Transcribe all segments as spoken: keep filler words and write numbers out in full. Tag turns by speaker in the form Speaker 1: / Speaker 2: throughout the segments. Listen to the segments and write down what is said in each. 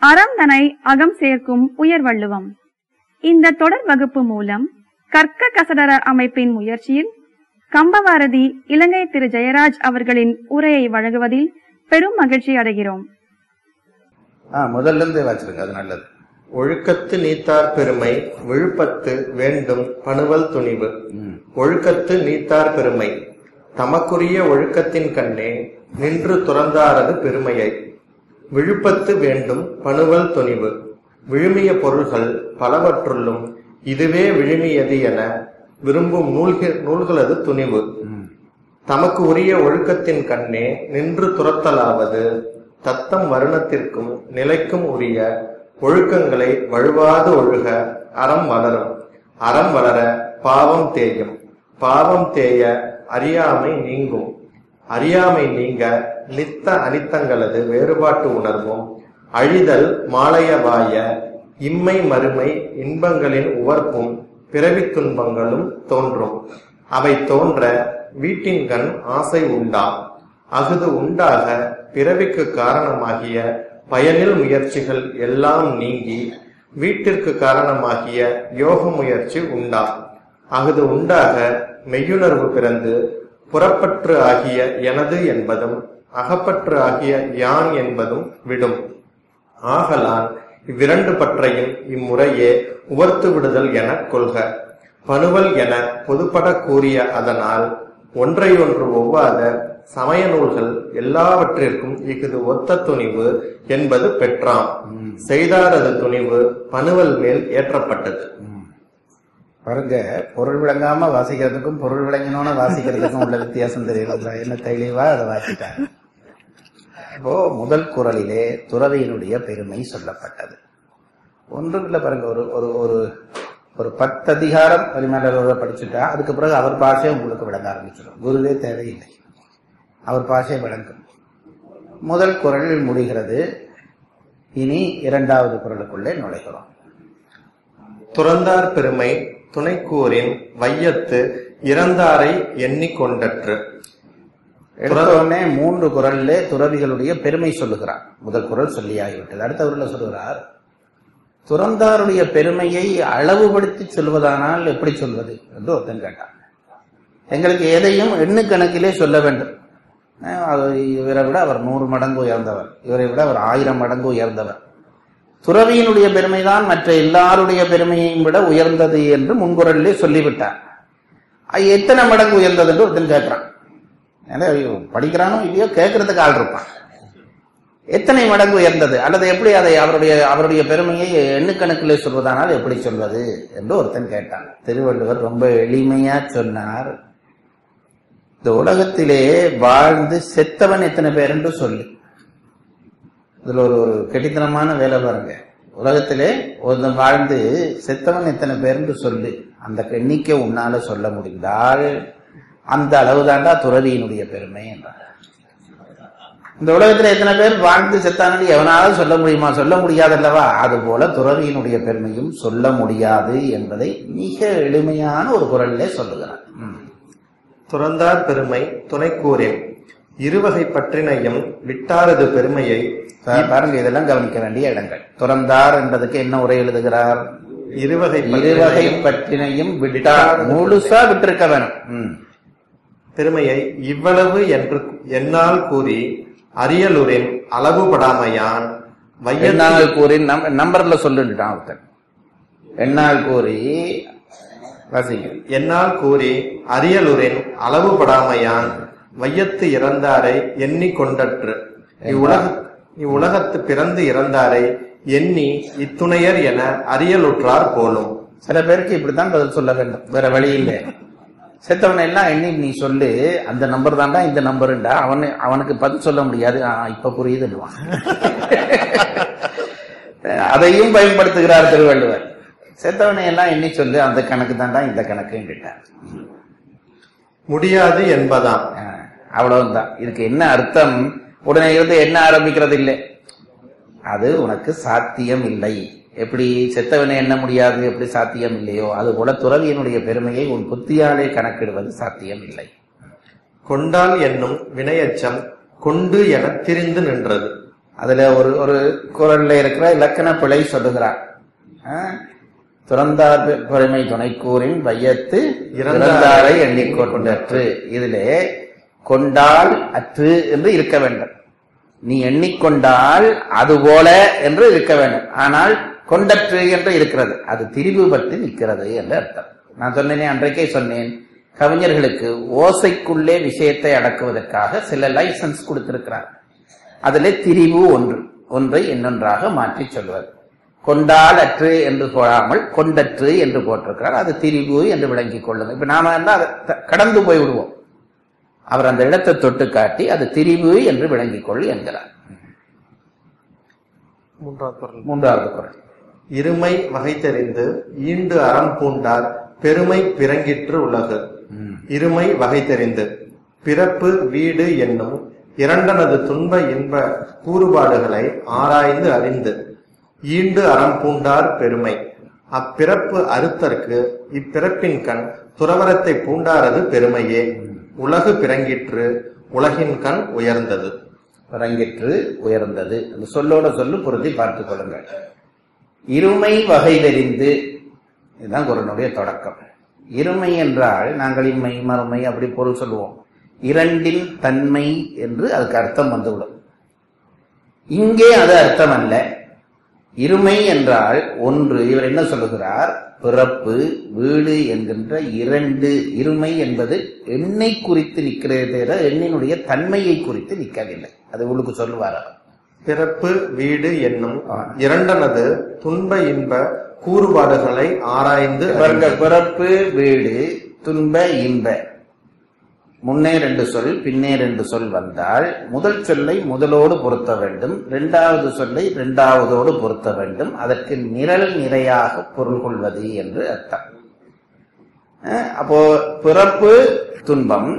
Speaker 1: அறம் தனை அகம் சேர்க்கும் உயர்வள்ளுவம். இந்த தொடர் வகுப்பு மூலம் கற்க கசடர அமைப்பின் முயற்சியில் கம்பவாரதி இலங்கை திரு ஜெயராஜ் அவர்களின் உரையை வழங்குவதில் பெரும் மகிழ்ச்சி அடைகிறோம்.
Speaker 2: முதல்ல இருந்து வச்சிருங்க, அது நல்லது.
Speaker 3: ஒழுக்கத்து நீத்தார் பெருமை விழுப்பத்து வேண்டும் பணுவல் துணிவு. ஒழுக்கத்து நீத்தார் பெருமை தமக்குரிய ஒழுக்கத்தின் கண்ணே நின்று துறந்தாரது பெருமையை. விழுப்பத்து வேண்டும் பணுவல் துணிவு விழுமிய பொருள்கள் பலவற்றுள்ளும் இதுவே விழுமியது என விரும்பும் நூல்கள் நூல்களது துணிவு. தமக்கு உரிய ஒழுக்கத்தின் கண்ணே நின்று துரத்தலாவது தத்தம் வருணத்திற்கும் நிலைக்கும் உரிய ஒழுக்கங்களை வழுவாது ஒழுக அறம் வளரும். அறம் வளர பாவம் தேயும். பாவம் தேய அறியாமை நீங்கும். அறியாமை நீங்க நித்த அனித்தங்களது வேறுபாட்டு உணர்வும் அழிதல் மாலையவாய இம்மை மறுமை இன்பங்களின் உவர்ப்பும் பிறவி துன்பங்களும் தோன்றும். அவை தோன்ற வீட்டின்கண் ஆசை உண்டா. அகுது உண்டாக பிறவிக்கு காரணமாகிய பயனில் முயற்சிகள் எல்லாம் நீங்கி வீட்டிற்கு காரணமாகிய யோக முயற்சி உண்டா. அகுது உண்டாக மெய்யுணர்வு பிறந்து புறப்பற்று ஆகிய எனது என்பதும் அகப்பற்று ஆகிய யான் என்பதும் விடும். ஆகலான் இவ்விரண்டு பற்றையும் இம்முறையே உவர்த்து விடுதல் என கொள்க. பணுவல் என பொதுப்பட கூறிய அதனால் ஒன்றையொன்று ஒவ்வாத சமய நூல்கள் எல்லாவற்றிற்கும் இஃது ஒத்த துணிவு என்பது பெற்றாம். செய்தாரது துணிவு பணுவல் மேல் ஏற்றப்பட்டது.
Speaker 2: பாருங்க, பொருள் விளங்காம வாசிக்கிறதுக்கும் பொருள் விளங்கினோன்னு வாசிக்கிறதுக்கும் உள்ள வித்தியாசம் தெரியுது. என்ன தெளிவா அதை வாசிட்டாங்க. இப்போ முதல் குறளிலே துறவியினுடைய பெருமை சொல்லப்பட்டது. ஒன்றும் இல்லை பாருங்க, ஒரு ஒரு ஒரு ஒரு பத்து அதிகாரம் பரிமாண படிச்சுட்டா அதுக்கு பிறகு அவர் பாஷை உங்களுக்கு விளங்க ஆரம்பிச்சிடும். குருவே தேவையில்லை, அவர் பாஷை விளங்கும். முதல் குறளில் முடிகிறது. இனி இரண்டாவது குறளுக்குள்ளே நுழைகிறோம்.
Speaker 3: துறந்தார் பெருமை துணைக்கூறின் வையத்து இறந்தாரை எண்ணிக்கொண்டற்று.
Speaker 2: எடுத்தோடனே மூன்று குறளிலே துறவிகளுடைய பெருமை சொல்லுகிறார். முதல் குறள் சொல்லியாகிவிட்டது. அடுத்த குறள் சொல்லுகிறார், துறந்தாருடைய பெருமையை அளவுபடுத்தி சொல்வதானால் எப்படி சொல்வது என்று ஒருத்தன் கேட்டான். எங்களுக்கு எதையும் எண்ணு கணக்கிலே சொல்ல வேண்டும். இவரை விட அவர் நூறு மடங்கு உயர்ந்தவர், இவரை விட அவர் ஆயிரம் மடங்கு உயர்ந்தவர். துறவியினுடைய பெருமைதான் மற்ற எல்லாருடைய பெருமையையும் விட உயர்ந்தது என்று முன்குறளிலே சொல்லிவிட்டார். எத்தனை மடங்கு உயர்ந்தது என்று ஒருத்தன் கேட்கிறான். படிக்கிறானோ இல்லையோ கேட்கறதுக்கு ஆள் இருப்பான். எத்தனை மடங்கு உயர்ந்தது அல்லது எப்படி அதை அவருடைய அவருடைய பெருமையை எண்ணுக்கணக்கிலே சொல்வதானால் எப்படி சொல்வது என்று ஒருத்தன் கேட்டான். திருவள்ளுவர் ரொம்ப எளிமையா சொன்னார், இந்த உலகத்திலே வாழ்ந்து செத்தவன் எத்தனை பேர் என்று சொல்லு. இதுல ஒரு ஒரு கெட்டித்தனமான வேலை பாருங்க. உலகத்திலே ஒரு வாழ்ந்து செத்தவன் எத்தனை பேர் என்று சொல்லு. அந்த எண்ணிக்கை உன்னால சொல்ல முடிந்தால் அந்த அளவுதாண்டா துறவியினுடைய பெருமை என்றார். இந்த உலகத்துல எத்தனை பேர் வாழ்ந்து செத்தானது எவனாலும் சொல்ல முடியுமா? சொல்ல முடியாதல்லவா? அது போல துறவியினுடைய பெருமையும் சொல்ல முடியாது என்பதை மிக எளிமையான ஒரு குறளிலே சொல்லுகிறார்.
Speaker 3: துறந்தார் பெருமை துணைக்கூறின் இருவகை பற்றினையும் விட்டாரது பெருமையை.
Speaker 2: பாருங்க, இதெல்லாம் கவனிக்க வேண்டிய இடங்கள். துறந்தார் என்பதுக்கு என்ன உரை எழுதுகிறார்?
Speaker 3: இருவகை
Speaker 2: இருவகை பற்றினையும் விட்டார். முழுசா விட்டிருக்க வேணும்.
Speaker 3: பெருமையை இவ்வளவு என்று என்னால் கூறி அரியலூரின் அளவுபடாமையான்
Speaker 2: என்னால் கூறி நம்பர்ல சொல்லிட்டான் ஒருத்தன். என்னால் கூறி
Speaker 3: என்னால் கூறி அரியலூரின் அளவுபடாமையான் வையத்து இறந்தாரை எண்ணி கொண்டற்று. இவ்வுலக இவ்வுலகத்து பிறந்து இறந்தாரை எண்ணி இத்துணையர் என அரியலுற்றார் போலும்.
Speaker 2: சில பேருக்கு இப்படித்தான் பதில் சொல்ல வேண்டும், வேற வழி இல்லை. செத்தவனை எல்லாம் எண்ணி நீ சொல்லு, அந்த நம்பர் தான்டா இந்த நம்பருண்டா. அவனு அவனுக்கு பதில் சொல்ல முடியாது. இப்ப புரியுதுன்னுவான். அதையும் பயன்படுத்துகிறார் திருவள்ளுவர். செத்தவனை எல்லாம் எண்ணி சொல்லு, அந்த கணக்கு தான்டா இந்த கணக்குன்னுட்டார்.
Speaker 3: முடியாது என்பதான்.
Speaker 2: அவ்வளவுதான். இதுக்கு என்ன அர்த்தம்? உடனே இருந்து என்ன ஆரம்பிக்கிறது இல்லை, அது உனக்கு சாத்தியம் இல்லை. எப்படி செத்தவனை எண்ண முடியாது, எப்படி சாத்தியம் இல்லையோ அது போல துறவியினுடைய பெருமையை உன் புத்தியாலே கணக்கிடுவது சாத்தியம் இல்லை.
Speaker 3: கொண்டால் என்னும் வினையச்சம் கொண்டு என திரிந்து நின்றது.
Speaker 2: அதுல ஒரு ஒரு குரல்ல இருக்கிற இலக்கண பிழை சொல்லுகிறார். துறந்தார் பெருமை துணைக்கூறின் வையத்து இறந்தாரை எண்ணிக்கொண்டற்று. இதிலே கொண்டால் அற்று என்று இருக்க வேண்டும். நீ எண்ணிக்கொண்டால் அதுபோல என்று இருக்க வேண்டும். ஆனால் கொண்டற்று என்று இருக்கிறது, அது திரிவு பற்றி நிற்கிறது என்று அர்த்தம். நான் சொன்னேனே, அன்றைக்கே சொன்னேன், கவிஞர்களுக்கு ஓசைக்குள்ளே விஷயத்தை அடக்குவதற்காக சில லைசன்ஸ் கொடுத்திருக்கிறார். அதிலே திரிவு ஒன்று, ஒன்றை இன்னொன்றாக மாற்றி சொல்வது. கொண்டால் அற்று என்று போடாமல் கொண்டற்று என்று போட்டிருக்கிறார். அது திரிவு என்று விளங்கிக் கொள்ளுங்க. இப்ப நாம அதை கடந்து போய் விடுவோம். அவர் அந்த இடத்தை தொட்டு காட்டி அது திரிவு என்று விளங்கிக் கொள் என்கிறார்.
Speaker 3: மூன்றாவது குறள்.
Speaker 2: மூன்றாவது குறள்.
Speaker 3: இருமை வகை தெரிந்து ஈண்டு அறம் பூண்டார் பெருமை பிறங்கிற்று உலகு. இருமை வகை தெரிந்து பிறப்பு வீடு என்னும் இரண்டனது துன்ப இன்ப கூறுபாடுகளை ஆராய்ந்து அறிந்து ஈண்டு அறம் பூண்டார் பெருமை. அப்பிறப்பு அறுத்தற்கு இப்பிறப்பின் கண் துறவரத்தை பூண்டாரது பெருமையே. உலகு பிறங்கிற்று உலகின் கண் உயர்ந்தது.
Speaker 2: பிறங்கிற்று உயர்ந்தது அந்த சொல்லோட சொல்லு பொருத்தி பார்த்துக் கொள்ளுங்கள். இருமை வகை தெரிந்து, இதுதான் குறளுடைய தொடக்கம். இருமை என்றால் நாங்கள் இம்மை மறுமை அப்படி பொருள் சொல்லுவோம். இரண்டின் தன்மை என்று அதுக்கு அர்த்தம் வந்துவிடும். இங்கே அது அர்த்தம் அல்ல. இருமை என்றால் ஒன்று. இவர் என்ன சொல்லுகிறார்? பிறப்பு வீடு என்கின்ற இரண்டு. இருமை என்பது எண்ணை குறித்து நிற்கிறதே தவிர எண்ணினுடைய தன்மையை குறித்து நிற்கவில்லை. அது உங்களுக்கு சொல்லுவார்.
Speaker 3: பிறப்பு வீடு என்னும் இரண்டனது துன்ப இன்ப கூறுபாடுகளை ஆராய்ந்து.
Speaker 2: பிறப்பு வீடு துன்ப இன்ப, முன்னே ரெண்டு சொல் பின்னே ரெண்டு சொல் வந்தால் முதல் சொல்லை முதலோடு பொருத்த வேண்டும், இரண்டாவது சொல்லை இரண்டாவதோடு பொருத்த வேண்டும். அதற்கு நிரல் நிறையாக பொருள் கொள்வது என்று அர்த்தம். அப்போ பிறப்பு துன்பம்,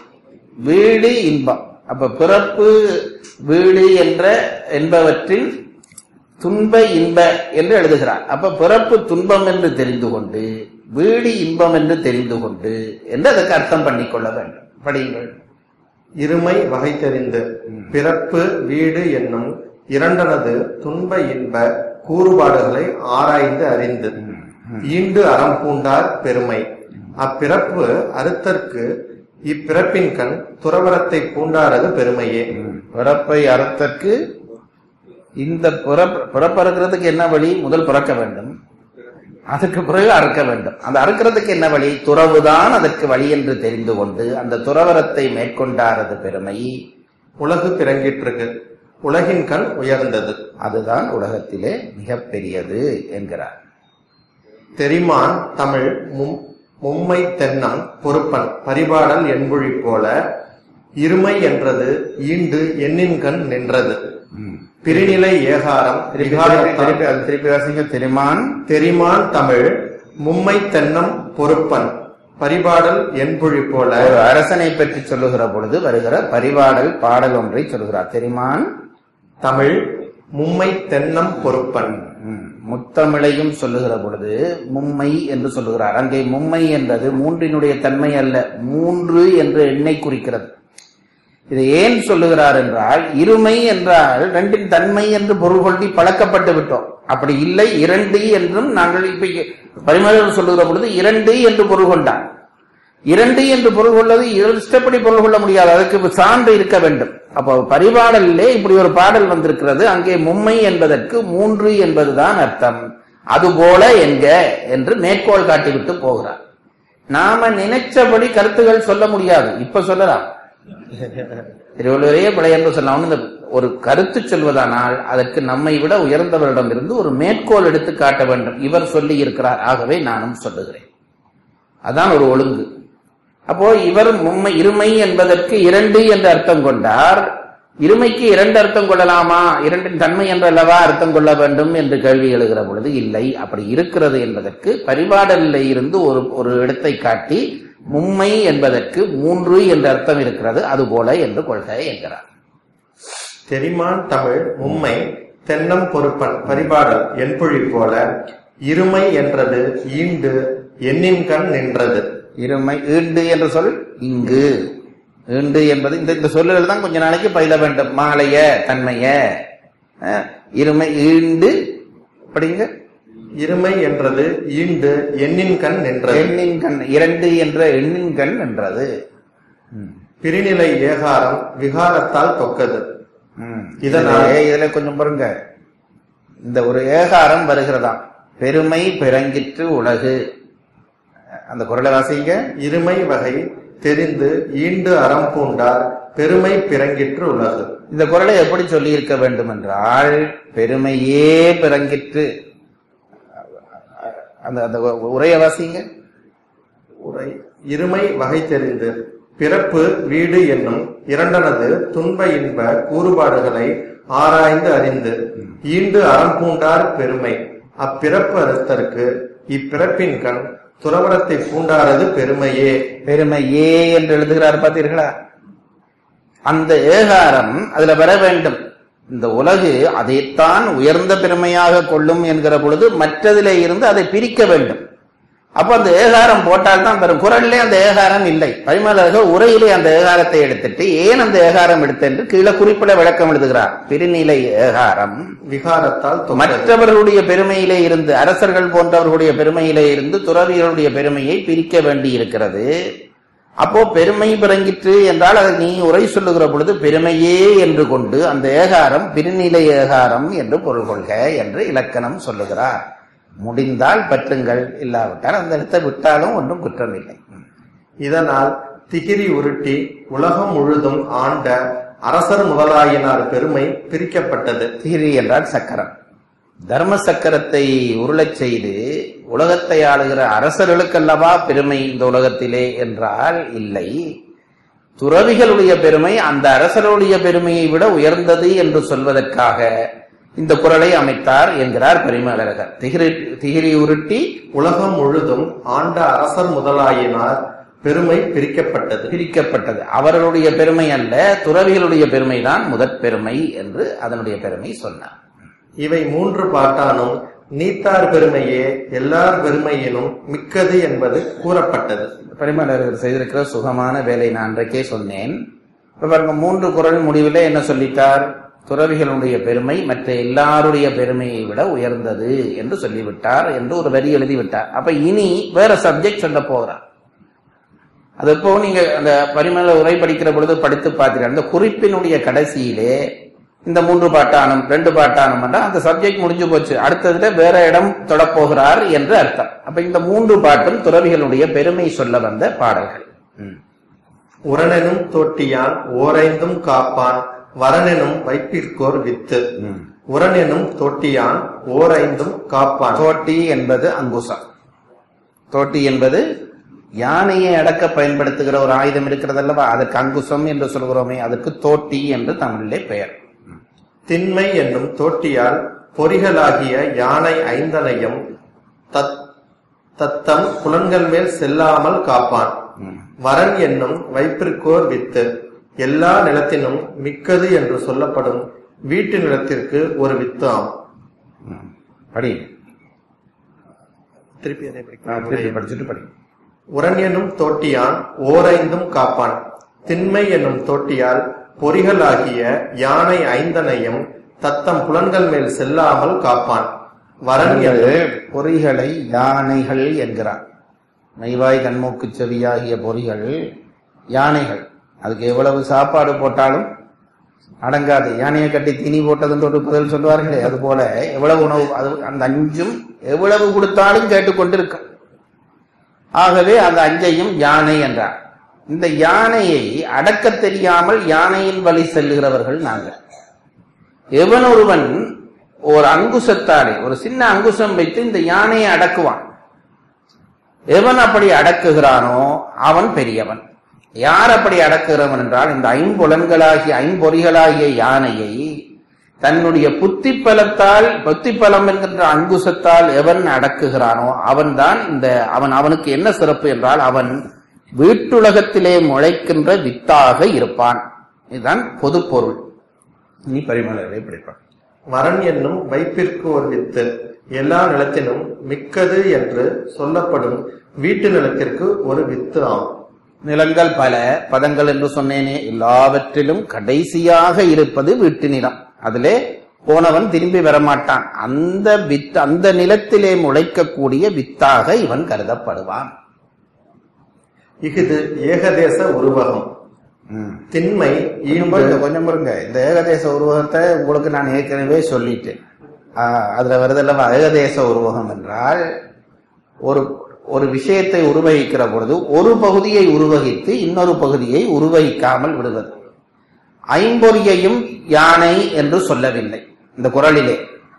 Speaker 2: வீடு இன்பம். அப்ப பிறப்பு வீடு என்ற என்பவற்றில் துன்ப இன்ப என்று எழுதுகிறார். அப்ப பிறப்பு துன்பம் என்று தெரிந்து கொண்டு வீடு இன்பம் என்று தெரிந்து கொண்டு என்று அதற்கு அர்த்தம் பண்ணிக்கொள்ள வேண்டும். படியுங்கள்.
Speaker 3: இருமை வகை தெரிந்து பிறப்பு வீடு என்னும் இரண்டனது துன்ப இன்ப கூறுபாடுகளை ஆராய்ந்து அறிந்து ஈண்டு அறம் பூண்டார் பெருமை. அப்பிறப்பு அறுத்தற்கு இப்பிறப்பின் கண் துறவரத்தை பூண்டாரது பெருமையே.
Speaker 2: பிறப்பை அறுத்தற்கு இந்த பிறப்பறுக்கிறதுக்கு என்ன வழி? முதல் பிறக்க வேண்டும், அதுக்கு பிறகு அறுக்க வேண்டும். அந்த அறுக்கிறதுக்கு என்ன வழி? துறவுதான் அதற்கு வழி என்று தெரிந்து கொண்டு அந்த துறவரத்தை மேற்கொண்டாரது பெருமை.
Speaker 3: உலகு பிறங்கிற்று உலகின் கண் உயர்ந்தது.
Speaker 2: அதுதான் உலகத்திலே மிக பெரியது என்கிறார்.
Speaker 3: தெரிமான் தமிழ் மும்மை தென்னம் பொறுப்பன் பரிபாடல் என்பொழி போல இருமை என்றது ஈண்டு எண்ணின் கண் நின்றது. பிரிநிலை ஏகாரம்
Speaker 2: திருப்பி வாசிங்க. தெரிமான்
Speaker 3: தெரிமான் தமிழ் மும்மை தென்னம் பொறுப்பன் பரிபாடல் என்பொழி போல.
Speaker 2: ஒரு அரசனை பற்றி சொல்லுகிற பொழுது வருகிற பரிபாடல் பாடல் ஒன்றை சொல்லுகிறார். தெரிமான்
Speaker 3: தமிழ் மும்மை தென்னம் பொறுப்பன்.
Speaker 2: முத்தமிழையும் சொல்லுகிற பொழுது மும்மை என்று சொல்லுகிறார். அங்கே மும்மை என்பது மூன்றினுடைய தன்மை அல்ல, மூன்று என்று எண்ணை குறிக்கிறது. இதை ஏன் சொல்லுகிறார் என்றால், இருமை என்றால் ரெண்டின் தன்மை என்று பொருள் கொண்டு பழக்கப்பட்டு விட்டோம். அப்படி இல்லை, இரண்டு என்றும் நாங்கள் இப்ப பரிமாணம் சொல்லுகிற பொழுது இரண்டு என்று பொருள் கொண்டார். இரண்டு என்று பொருள் கொள்ளது இஷ்டப்படி பொருள் கொள்ள முடியாது, அதுக்கு சான்று இருக்க வேண்டும். அப்போ பரிபாடலிலே இப்படி ஒரு பாடல் வந்திருக்கிறது. அங்கே மும்மை என்பதற்கு மூன்று என்பதுதான் அர்த்தம். அதுபோல என்க என்று மேற்கோள் காட்டிவிட்டு போகிறார். நாம நினைச்சபடி கருத்துகள் சொல்ல முடியாது. இப்ப சொல்லலாம், திருவள்ளுவரையே பிழை என்று சொல்லலாம். ஒரு கருத்து சொல்வதானால் அதற்கு நம்மை விட உயர்ந்தவரிடம் இருந்து ஒரு மேற்கோள் எடுத்து காட்ட வேண்டும். இவர் சொல்லி இருக்கிறார், ஆகவே நானும் சொல்லுகிறேன். அதான் ஒரு ஒழுங்கு. அப்போ இவர் மும்மை இருமை என்பதற்கு இரண்டு என்று அர்த்தம் கொண்டார். இருமைக்கு இரண்டு அர்த்தம் கொள்ளலாமா? இரண்டின் தன்மை என்றல்லவா அர்த்தம் கொள்ள வேண்டும் என்று கேள்வி எழுகிற பொழுது இல்லை, அப்படி இருக்கிறது என்பதற்கு பரிபாடலில் இருந்து ஒரு ஒரு இடத்தை காட்டி மும்மை என்பதற்கு மூன்று என்ற அர்த்தம் இருக்கிறது, அதுபோல என்று கொள்கை என்கிறார்.
Speaker 3: தெரிமான் தமிழ் மும்மை தென்னம் பொறுப்பன் பரிபாடல் என்பொழி போல இருமை என்றது ஈண்டு எண்ணின் கண் நின்றது.
Speaker 2: இருமை ஈண்டு என்ற சொல் இங்கு ஈண்டு என்பது இந்த இந்த சொல்லுகள் தான் கொஞ்ச நாளைக்கு பயில வேண்டும். மாலைய தன்மைய அஹ், இருமை ஈண்டு படிங்க.
Speaker 3: இருமை என்றது ஈண்டு எண்ணின் கண் நின்றது.
Speaker 2: எண்ணின் கண் இரண்டு என்ற எண்ணின் கண் என்றது. ம்.
Speaker 3: பிரிநிலை ஏகாரம் விகாரத்தால் தொக்கது.
Speaker 2: ம்.
Speaker 3: இதனால்
Speaker 2: இதுல இதுல கொஞ்சம் பாருங்க, இந்த ஒரு ஏகாரம் வருகிறதாம். பெருமை பிறங்கிற்று உலகு. அந்த குறளை வாசிங்க.
Speaker 3: இருமை வகை தெரிந்து ஈண்டு அறம் பூண்டார் பெருமை பிறங்கிற்று உலகு.
Speaker 2: இந்த குறளை எப்படி சொல்லி இருக்க வேண்டும் என்றால், பெருமையே பிறங்கிற்று. அந்த அந்த உரையை வாசிங்க.
Speaker 3: உரை இருமை வகை தெரிந்து பிறப்பு வீடு என்னும் இரண்டனது துன்ப இன்ப கூறுபாடுகளை ஆராய்ந்து அறிந்து ஈண்டு அறம் பூண்டார் பெருமை அப்பிறப்பு அறுத்தற்கு இப்பிறப்பின் கண் துறவரத்தை பூண்டாரது பெருமையே.
Speaker 2: பெருமையே என்று எழுதுகிறார் பார்த்தீர்களா? அந்த ஏகாரம் அதுல வர வேண்டும். இந்த உலகு அதைத்தான் உயர்ந்த பெருமையாக கொள்ளும் என்கிற பொழுது மற்றதிலே இருந்து அதை பிரிக்க வேண்டும். அப்ப அந்த ஏகாரம் போட்டால்தான் வரும். குறளிலே அந்த ஏகாரம் இல்லை. பரிமலர்கள் உரையிலே அந்த ஏகாரத்தை எடுத்துட்டு ஏன் அந்த ஏகாரம் எடுத்து என்று கீழே குறிப்பிட விளக்கம் எழுதுகிறார். பிரிநிலை ஏகாரம்
Speaker 3: விகாரத்தால் தொக்கது.
Speaker 2: மற்றவர்களுடைய பெருமையிலே இருந்து, அரசர்கள் போன்றவர்களுடைய பெருமையிலே இருந்து துறவிகளுடைய பெருமையை பிரிக்க வேண்டி இருக்கிறது. அப்போ பெருமை பிறங்கிற்று என்றால் அதை நீ உரை சொல்லுகிற பொழுது பெருமையே என்று கொண்டு அந்த ஏகாரம் பிரிநிலை ஏகாரம் என்று பொருள் கொள்க என்று இலக்கணம் சொல்லுகிறார். முடிந்தால் பற்றுங்கள், இல்லாவிட்டால் அந்த இடத்தை விட்டாலும் ஒன்றும் குற்றம் இல்லை.
Speaker 3: இதனால் திகிரி உருட்டி உலகம் முழுதும் ஆண்ட அரசர் முதலாயினார் பெருமை பிரிக்கப்பட்டது.
Speaker 2: திகிரி என்றால் சக்கரம். தர்ம சக்கரத்தை உருளச் செய்து உலகத்தை ஆளுகிற அரசர்களுக்கல்லவா பெருமை இந்த உலகத்திலே என்றால் இல்லை. துறவிகளுடைய பெருமை அந்த அரசருடைய பெருமையை விட உயர்ந்தது என்று சொல்வதற்காக இந்த குறளை அமைத்தார் என்கிறார் பரிமேலழகர். திகிரி திகிரி உருட்டி
Speaker 3: உலகம் முழுதும் ஆண்ட அரசர் முதலாயினார் பெருமை பிரிக்கப்பட்டது.
Speaker 2: பிரிக்கப்பட்டது. அவர்களுடைய பெருமை அல்ல, துறவிகளுடைய பெருமைதான் முதற் பெருமை என்று அதனுடைய பெருமை சொன்னார்.
Speaker 3: இவை மூன்று பாட்டானும் நீத்தார் பெருமையே எல்லார் பெருமையினும் மிக்கது என்பது கூறப்பட்டது.
Speaker 2: பரிமேலழகர் செய்திருக்கிற சுகமான வேலை நான் அன்றைக்கே சொன்னேன். இப்ப பாருங்க, மூன்று குறள் முடிவிலே என்ன சொல்லிட்டார்? துறவிகளுடைய பெருமை மற்ற எல்லாருடைய பெருமையை விட உயர்ந்தது என்று சொல்லிவிட்டார் என்று ஒரு வரி எழுதிவிட்டார். அப்ப இனி வேற சப்ஜெக்ட் சொல்ல போகிறார். அது இப்போ நீங்க அந்த பரிமள உரை படிக்கிற பொழுது படித்து பார்த்தீர்கள். அந்த குறிப்பினுடைய கடைசியிலே இந்த மூன்று பாட்டானும் ரெண்டு பாட்டானும் என்றால் அந்த சப்ஜெக்ட் முடிஞ்சு போச்சு. அடுத்ததுல வேற இடம் தொடப்போகிறார் என்று அர்த்தம். அப்ப இந்த மூன்று பாட்டும் துறவிகளுடைய பெருமை சொல்ல வந்த பாடல்கள்.
Speaker 3: உரனெனும் தோட்டியான் ஓரைந்தும் காப்பான் வரனெனும் வைப்பிற்கோர் வித்து. உரனெனும் தோட்டியான் ஓரைந்தும் காப்பான்.
Speaker 2: தோட்டி என்பது அங்குசம். தோட்டி என்பது யானையை அடக்க பயன்படுத்துகிற ஒரு ஆயுதம் இருக்கிறது அல்லவா, அதற்கு அங்குசம் என்று சொல்கிறோமே, அதற்கு தோட்டி என்று தமிழிலே பெயர்.
Speaker 3: திண்மை என்னும் தோட்டியால் பொறிகளாகிய யானை ஐந்தனையும் தத்தம் புலன்கள் மேல் செல்லாமல் காப்பான். வரன் என்னும் வைப்பிற்கோர் வித்து எல்லா நிலத்தினும் மிக்கது என்று சொல்லப்படும் வீட்டு நிலத்திற்கு ஒரு வித்து ஆம்.
Speaker 2: படி
Speaker 3: திருப்பி
Speaker 2: படிச்சுட்டு படி.
Speaker 3: உரன் என்னும் தோட்டியான் ஓரைந்தும் காப்பான். திண்மை என்னும் தோட்டியால் பொறிகளாகிய யானை ஐந்தனையும் தத்தம் புலன்கள் மேல் செல்லாமல் காப்பான். வரன்
Speaker 2: பொறிகளை யானைகள் என்கிறார். மெய்வாய் கண்மூக்கு செவியாகிய பொறிகள் யானைகள். அதுக்கு எவ்வளவு சாப்பாடு போட்டாலும் அடங்காது. யானையை கட்டி தீனி போட்டதுன்னு ஒரு பதில் சொல்லுவார்களே, அது போல எவ்வளவு உணவு, அது அந்த அஞ்சும் எவ்வளவு கொடுத்தாலும் கேட்டுக்கொண்டிருக்கும். ஆகவே அந்த அஞ்சையும் யானை என்றார். இந்த யானையை அடக்க தெரியாமல் யானையின் வழி செல்லுகிறவர்கள் நாங்கள். எவன் ஒருவன் ஒரு அங்குசத்தாலே ஒரு சின்ன அங்குசம் வைத்து இந்த யானையை அடக்குவான். எவன் அப்படி அடக்குகிறானோ அவன் பெரியவன். யார் அப்படி அடக்குகிறவன் என்றால், இந்த ஐம்புலன்களாகிய ஐம்பொறிகளாகிய யானையை தன்னுடைய புத்தி பலத்தால் புத்தி பலம் என்கின்ற அங்குசத்தால் எவன் அடக்குகிறானோ அவன்தான் இந்த அவன் அவனுக்கு என்ன சிறப்பு என்றால், அவன் வீட்டுலகத்திலே முளைக்கின்ற வித்தாக இருப்பான். இதுதான் பொது பொருள். நீ பரிமளரை படிப்பான்.
Speaker 3: வரன் என்னும் வைப்பிற்கு ஒரு வித்து எல்லா நிலத்தினும் மிக்கது என்று சொல்லப்படும் வீட்டு நிலத்திற்கு ஒரு வித்து ஆம்.
Speaker 2: நிலங்கள் பல பதங்கள் என்று சொன்னேனே, எல்லாவற்றிலும் கடைசியாக இருப்பது வீட்டு நிலம். அதிலே போனவன் திரும்பி வரமாட்டான். அந்த வித் அந்த நிலத்திலே முளைக்கக்கூடிய வித்தாக இவன் கருதப்படுவான்.
Speaker 3: இஃது ஏகதேச உருவகம். திண்மை
Speaker 2: கொஞ்சம் பாருங்க, இந்த ஏகதேச உருவகத்தை உங்களுக்கு நான் ஏற்கனவே சொல்லிட்டேன். அதுல வருதல்லவா ஏகதேச உருவகம் என்றால் ஒரு ஒரு விஷயத்தை உருவகிக்கிற பொழுது ஒரு பகுதியை உருவகித்து இன்னொரு பகுதியை உருவகிக்காமல் விடுவது. ஐம்பொறியையும் யானை என்று சொல்லவில்லை இந்த குறளிலே.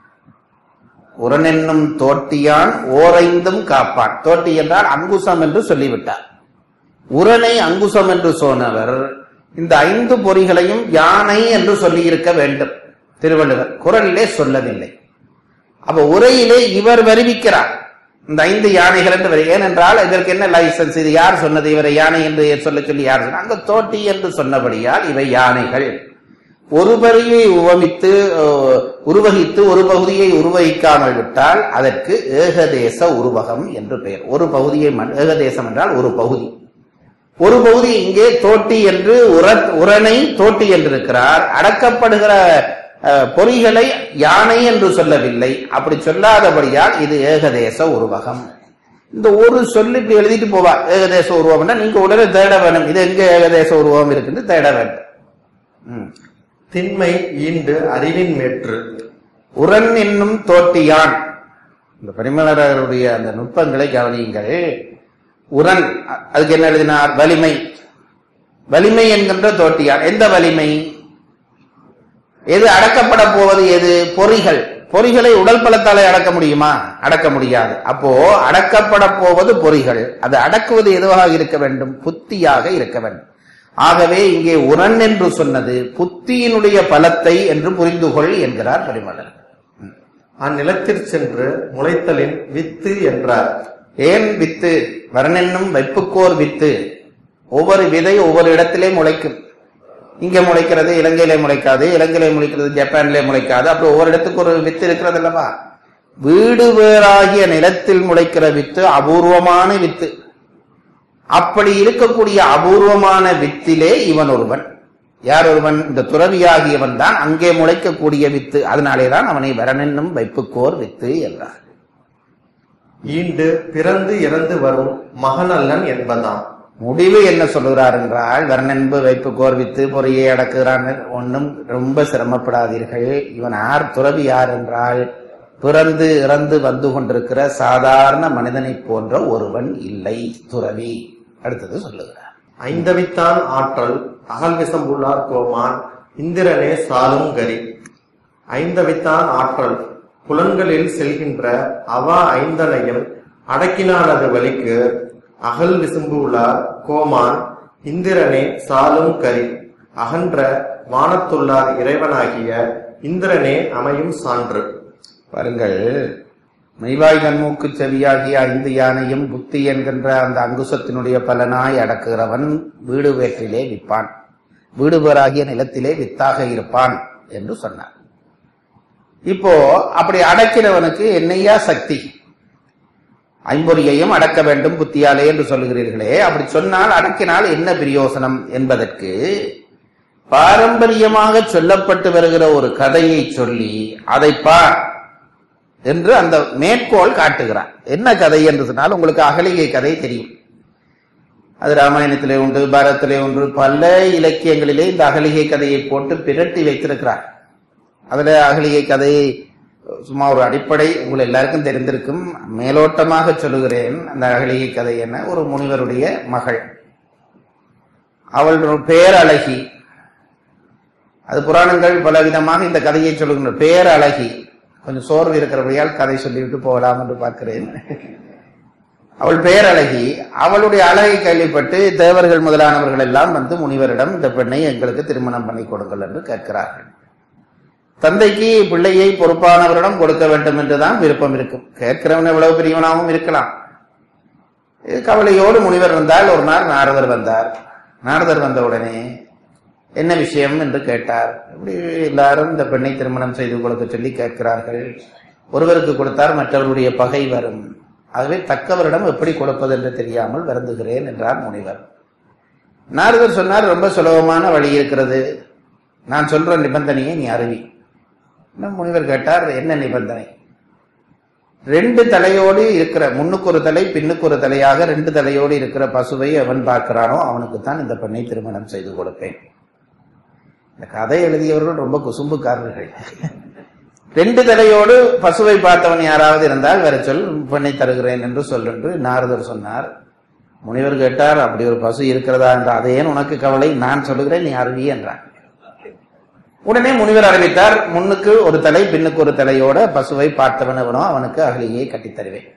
Speaker 2: உரனென்னும் தோட்டியான் ஓரைந்தும் காப்பான். தோட்டி என்றால் அங்குசம் என்று சொல்லிவிட்டார். உரனை அங்குசம் என்று சொன்னவர் இந்த ஐந்து பொறிகளையும் யானை என்று சொல்லி இருக்க வேண்டும். திருவள்ளுவர் குறளிலே சொல்லவில்லை. அப்ப உரையிலே இவர் வருவிக்கிறார் இந்த ஐந்து யானைகள் என்று. ஏனென்றால் இதற்கு என்ன லைசன்ஸ்? இது யார் சொன்னது? இவரை யானை என்று சொல்ல சொல்லி யார் சொன்ன? அங்க தோட்டி என்று சொன்னபடியால் இவை யானைகள். ஒரு பகுதியை உவமித்து உருவகித்து ஒரு பகுதியை உருவகிக்காமல் விட்டால் அதற்கு ஏகதேச உருவகம் என்று பெயர். ஒரு பகுதியை ஏகதேசம் என்றால் ஒரு பகுதி. ஒரு பகுதி இங்கே தோட்டி என்று உரனை தோட்டி என்றிருக்கிறார். அடக்கப்படுகிற பொறிகளை யானை என்று சொல்லவில்லை. அப்படி சொல்லாதபடியால் இது ஏகதேச உருவகம். இந்த ஒரு சொல்லி இப்படி எழுதிட்டு போவார் ஏகதேச உருவம். நீங்க உடனே தேட வேணும், இது எங்க ஏகதேச உருவம் இருக்குன்னு தேட வேண்டும்.
Speaker 3: திண்மை ஈண்டு அறிவின் மேற்று.
Speaker 2: உரன் என்னும் தோட்டியான். இந்த பரிமளருடைய அந்த நுட்பங்களை கவனியுங்கள். உரன் அதுக்கு என்ன எழுதினார்? வலிமை. வலிமை என்கின்ற தோட்டியான். எந்த வலிமை? எது அடக்கப்பட போவது? எது? பொறிகள். பொறிகளை உடல் பலத்தாலே அடக்க முடியுமா? அடக்க முடியாது. அப்போ அடக்கப்பட போவது பொறிகள். அது அடக்குவது எதுவாக இருக்க வேண்டும்? புத்தியாக இருக்க வேண்டும். ஆகவே இங்கே உரன் என்று சொன்னது புத்தியினுடைய பலத்தை என்று புரிந்து கொள் என்கிறார் பரிமளர்.
Speaker 3: அந்நிலத்திற்கு சென்று முளைத்தலின் வித்து என்றார்.
Speaker 2: ஏன் வித்து? வரனென்னும் வைப்புக்கோர் வித்து. ஒவ்வொரு விதை ஒவ்வொரு இடத்திலே முளைக்கும். இங்க முளைக்கிறது இலங்கையிலே முளைக்காது, இலங்கையிலே முளைக்கிறது ஜப்பானிலே முளைக்காது. அப்படி ஒவ்வொரு இடத்துக்கு ஒரு வித்து இருக்கிறது அல்லவா? வீடு வேறாகிய நிலத்தில் முளைக்கிற வித்து அபூர்வமான வித்து. அப்படி இருக்கக்கூடிய அபூர்வமான வித்திலே இவன் ஒருவன். யார் ஒருவன்? இந்த துறவியாகியவன் தான் அங்கே முளைக்கக்கூடிய வித்து. அதனாலேதான் அவனை வரனென்னும் வைப்புக்கோர் வித்து என்றார்.
Speaker 3: ஈண்டு பிறந்து இறந்து வரும் மகனல்லன் என்பதாம்.
Speaker 2: முடிவு என்ன சொல்லுகிறார் என்றால், வர்ணன்பு வைப்பு கோர்வித்து பொறியை அடக்குகிறான். ஒன்னும் ரொம்ப சிரமப்படாதீர்கள். இவன் யார்? துறவி யார் என்றால் பிறந்து இறந்து வந்து கொண்டிருக்கிற சாதாரண மனிதனை போன்ற ஒருவன் இல்லை, துறவி. அடுத்தது சொல்லுகிறார்.
Speaker 3: ஐந்தவித்தான் ஆற்றல் அகல் விசம்புள்ளார் கோமான் இந்திரனே சாலும் கரி. ஐந்தவித்தான் ஆற்றல் புலன்களில் செல்கின்ற அவா ஐந்தனையும் அடக்கினானது வலிக்கு அகல் விசும்பு உள்ளார் கோமான் இந்திரனே சாலும் கரி. அகன்ற வானத்துள்ளார் இறைவனாகிய இந்திரனே அமையும் சான்று.
Speaker 2: பாருங்கள், மெய்வாய் கண்மூக்கு செவியாகிய ஐந்து யானையும் புத்தி என்கின்ற அந்த அங்குசத்தினுடைய பலனாய் அடக்குகிறவன் வீடு வேற்றிலே விற்பான், வீடு பேராகிய நிலத்திலே வித்தாக இருப்பான் என்று சொன்னார். இப்போ அப்படி அடக்கிறவனுக்கு என்னையா சக்தி? ஐம்பொறியையும் அடக்க வேண்டும் புத்தியாலே என்று சொல்லுகிறீர்களே, அப்படி சொன்னால் அடக்கினால் என்ன பிரயோசனம் என்பதற்கு பாரம்பரியமாக சொல்லப்பட்டு வருகிற ஒரு கதையை சொல்லி அதை பார் என்று அந்த மேற்கோள் காட்டுகிறார். என்ன கதை என்று சொன்னால் உங்களுக்கு அகலிகை கதை தெரியும். அது ராமாயணத்திலே உண்டு, பாரதத்திலே உண்டு, பல இலக்கியங்களிலே இந்த அகலிகை கதையை போட்டு பிரட்டி வைத்திருக்கிறார். அதுல அகலிகை கதையை சும்மா ஒரு அடிப்படை உங்கள் எல்லாருக்கும் தெரிந்திருக்கும், மேலோட்டமாக சொல்லுகிறேன். அந்த அகலிகை கதை என்ன? ஒரு முனிவருடைய மகள், அவள் பேரழகி. அது புராணங்கள் பல விதமாக இந்த கதையை சொல்லுகின்ற. பேரழகி. கொஞ்சம் சோர்வு இருக்கிறபடியால் கதை சொல்லிவிட்டு போகலாம் என்று பார்க்கிறேன். அவள் பேரழகி. அவளுடைய அழகை கேள்விப்பட்டு தேவர்கள் முதலானவர்கள் எல்லாம் வந்து முனிவரிடம் இந்த பெண்ணை எங்களுக்கு திருமணம் பண்ணி கொடுங்கள் என்று கேட்கிறார்கள். தந்தைக்கு பிள்ளையை பொறுப்பானவரிடம் கொடுக்க வேண்டும் என்றுதான் விருப்பம் இருக்கும். கேட்கிறவன் எவ்வளவு பெரியவனாகவும் இருக்கலாம். கவலையோடு முனிவர் வந்தால் ஒரு நாள் நாரதர் வந்தார். நாரதர் வந்த உடனே என்ன விஷயம் என்று கேட்டார். இப்படி எல்லாரும் இந்த பெண்ணை திருமணம் செய்து கொடுக்க சொல்லி கேட்கிறார்கள். ஒருவருக்கு கொடுத்தார் மற்றவருடைய பகை வரும். ஆகவே தக்கவரிடம் எப்படி கொடுப்பது என்று தெரியாமல் வருந்துகிறேன் என்றார் முனிவர். நாரதர் சொன்னார், ரொம்ப சுலபமான வழி இருக்கிறது, நான் சொல்ற நிபந்தனையை நீ அறிவி. முனிவர் கேட்டார், என்ன நிபந்தனை? ரெண்டு தலையோடு இருக்கிற, முன்னுக்கு ஒரு தலை பின்னுக்கு ஒரு தலையாக ரெண்டு தலையோடு இருக்கிற பசுவை அவன் பார்க்கிறானோ அவனுக்குத்தான் இந்த பெண்ணை திருமணம் செய்து கொடுப்பேன். இந்த கதை எழுதியவர்கள் ரொம்ப குசும்புக்காரர்கள். ரெண்டு தலையோடு பசுவை பார்த்தவன் யாராவது இருந்தால் வேற சொல், பெண்ணை தருகிறேன் என்று சொல் என்று நாரதர் சொன்னார். முனிவர் கேட்டார், அப்படி ஒரு பசு இருக்கிறதா என்றார். அதை ஏன் உனக்கு கவலை, நான் சொல்லுகிறேன், நீ அறிவி என்றார். உடனே முனிவர் அறிவித்தார், முன்னுக்கு ஒரு தலை பின்னுக்கு ஒரு தலையோட பசுவை பார்த்தவன் எவனோ அவனுக்கு அகலியை கட்டித் தருவேன்.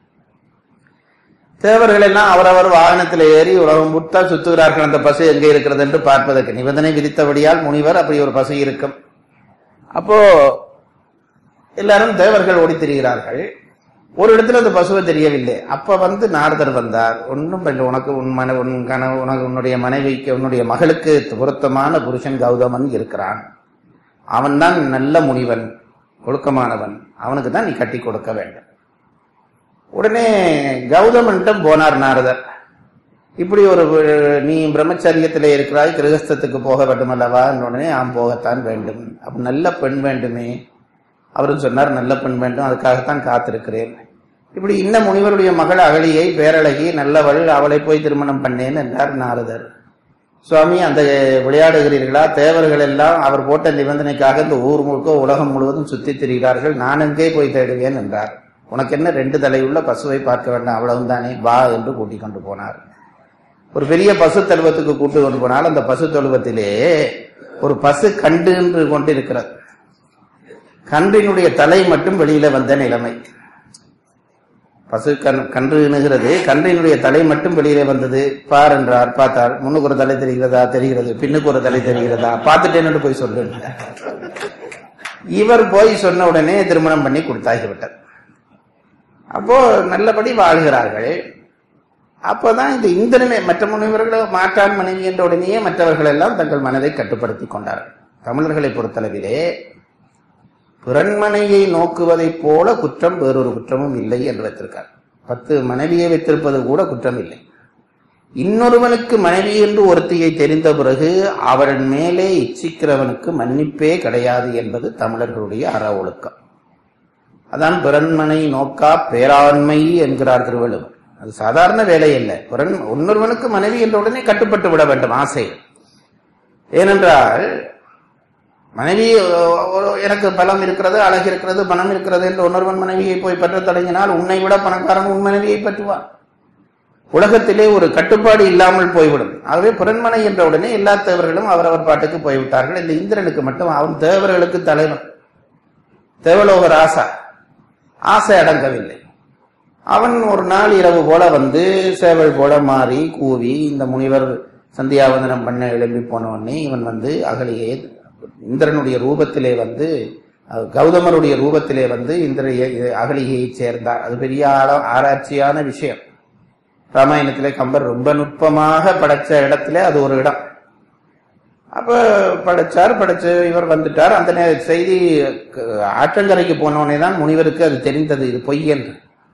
Speaker 2: தேவர்கள் எல்லாம் அவரவர் வாகனத்தில் ஏறி உலகம் முட்டா சுத்துகிறார்கள் அந்த பசு எங்கே இருக்கிறது என்று பார்ப்பதற்கு. நிபந்தனை விதித்தபடியால் முனிவர் அப்படி ஒரு பசு இருக்கும். அப்போ எல்லாரும் தேவர்கள் ஓடி திரிகிறார்கள். ஒரு இடத்துல அந்த பசுவை தெரியவில்லை. அப்ப வந்து நாரதர் வந்தார். ஒன்றும் இல்லை, உனக்கு உன் மன உன் கனவு உனக்கு உன்னுடைய மனைவிக்கு உன்னுடைய மகளுக்கு பொருத்தமான புருஷன் கௌதமன் இருக்கிறான். அவன் தான் நல்ல முனிவன், ஒழுக்கமானவன், அவனுக்கு தான் நீ கட்டி கொடுக்க வேண்டும். உடனே கௌதமன்ட்டும் போனார் நாரதர். இப்படி ஒரு நீ பிரம்மச்சரியத்திலே இருக்கிறாய், கிரகஸ்தத்துக்கு போக வேண்டும் அல்லவா? உடனே ஆம் போகத்தான் வேண்டும். அப்ப நல்ல பெண் வேண்டுமே. அவரும் சொன்னார், நல்ல பெண் வேண்டும், அதுக்காகத்தான் காத்திருக்கிறேன். இப்படி இன்ன முனிவருடைய மகள் அகலியை பேரழகி நல்லவள், அவளை போய் திருமணம் பண்ணேன் என்றார் நாரதர். சுவாமி, அந்த விளையாடுகிறீர்களா? தேவர்கள் எல்லாம் அவர் போட்ட நிபந்தனைக்காக இந்த ஊர் முழுக்க உலகம் முழுவதும் சுத்தி திரிகிறார்கள், நான் எங்கே போய் தேடுவேன் என்றார். உனக்கு என்ன, ரெண்டு தலையுள்ள பசுவை பார்க்க வேண்டாம், அவ்வளவு தானே, வா என்று கூட்டிக் கொண்டு போனார். ஒரு பெரிய பசு தொழுவத்துக்கு கூட்டு கொண்டு போனால் அந்த பசு தொழுவத்திலே ஒரு பசு கண்டு என்று கொண்டிருக்கிறது. கன்றினுடைய தலை மட்டும் வெளியில வந்த நிலைமை. பசு கண் கன்று இணுகிறது, கன்றினுடைய தலை மட்டும் வெளியிலே வந்தது. பார் என்றார். பார்த்தார். முன்னுக்கு ஒரு தலை தெரிகிறதா? தெரிகிறது. பின்னுக்கு ஒரு தலை தெரிகிறதா? பார்த்துட்டேன்னு போய் சொல்லு. இவர் போய் சொன்ன உடனே திருமணம் பண்ணி கொடுத்தாகிவிட்டார். அப்போ நல்லபடி வாழ்கிறார்கள். அப்போதான் இந்த இந்திரனை மற்ற முனிவர்கள் மாற்றான் மனைவி என்ற உடனேயே மற்றவர்கள் எல்லாம் தங்கள் மனதை கட்டுப்படுத்தி கொண்டார்கள். தமிழர்களை பொறுத்தளவிலே பிறன்மனையை நோக்குவதை போல குற்றம் வேறொரு குற்றமும் இல்லை என்று வைத்திருக்கார். பத்து மனைவியை வைத்திருப்பது கூட குற்றம் இல்லை. இன்னொருவனுக்கு மனைவி என்று ஒருத்தியை தெரிந்த பிறகு அவன் மேலே இச்சிக்கிறவனுக்கு மன்னிப்பே கிடையாது என்பது தமிழர்களுடைய அற ஒழுக்கம். அதான் பிறன்மனை நோக்கா பேராண்மை என்கிறார் திருவள்ளுவர். அது சாதாரண வேலை இல்லை. பிறன் இன்னொருவனுக்கு மனைவி என்ற உடனே கட்டுப்பட்டு விட வேண்டும் ஆசை. ஏனென்றால் மனைவி எனக்கு பலம் இருக்கிறது, அழகு இருக்கிறது, பணம் இருக்கிறது என்று ஒன்னொருவன் மனைவியை போய் பற்ற தொடங்கினால் உன்னை விட பணக்காரன் உன் மனைவியை பற்றுவான். உலகத்திலே ஒரு கட்டுப்பாடு இல்லாமல் போய்விடும். ஆகவே பிறன்மனை என்ற உடனே எல்லா தேவர்களும் அவரவர் பாட்டுக்கு போய்விட்டார்கள். இந்த இந்திரனுக்கு மட்டும் அவன் தேவர்களுக்கு தலைவன், தேவலோக ராசா, ஆசை அடங்கவில்லை. அவன் ஒரு நாள் இரவு போல வந்து சேவல் போல மாறி கூவி இந்த முனிவர் சந்தியாவந்தனம் பண்ண எழும்பி போன உடனே இவன் வந்து அகலியை இந்திரனுடைய ரூபத்திலே வந்து கௌதமருடைய ரூபத்திலே வந்து இந்திர அகலிகையை சேர்ந்தார். அது பெரிய ஆராய்ச்சியான விஷயம். ராமாயணத்திலே கம்பர் ரொம்ப நுட்பமாக படைச்ச இடத்துல அது ஒரு இடம். அப்ப படைச்சார். படைச்சு இவர் வந்துட்டார். அந்த செய்தி ஆற்றங்கரைக்கு போனோடனே தான் முனிவருக்கு அது தெரிந்தது, இது பொய் என்று.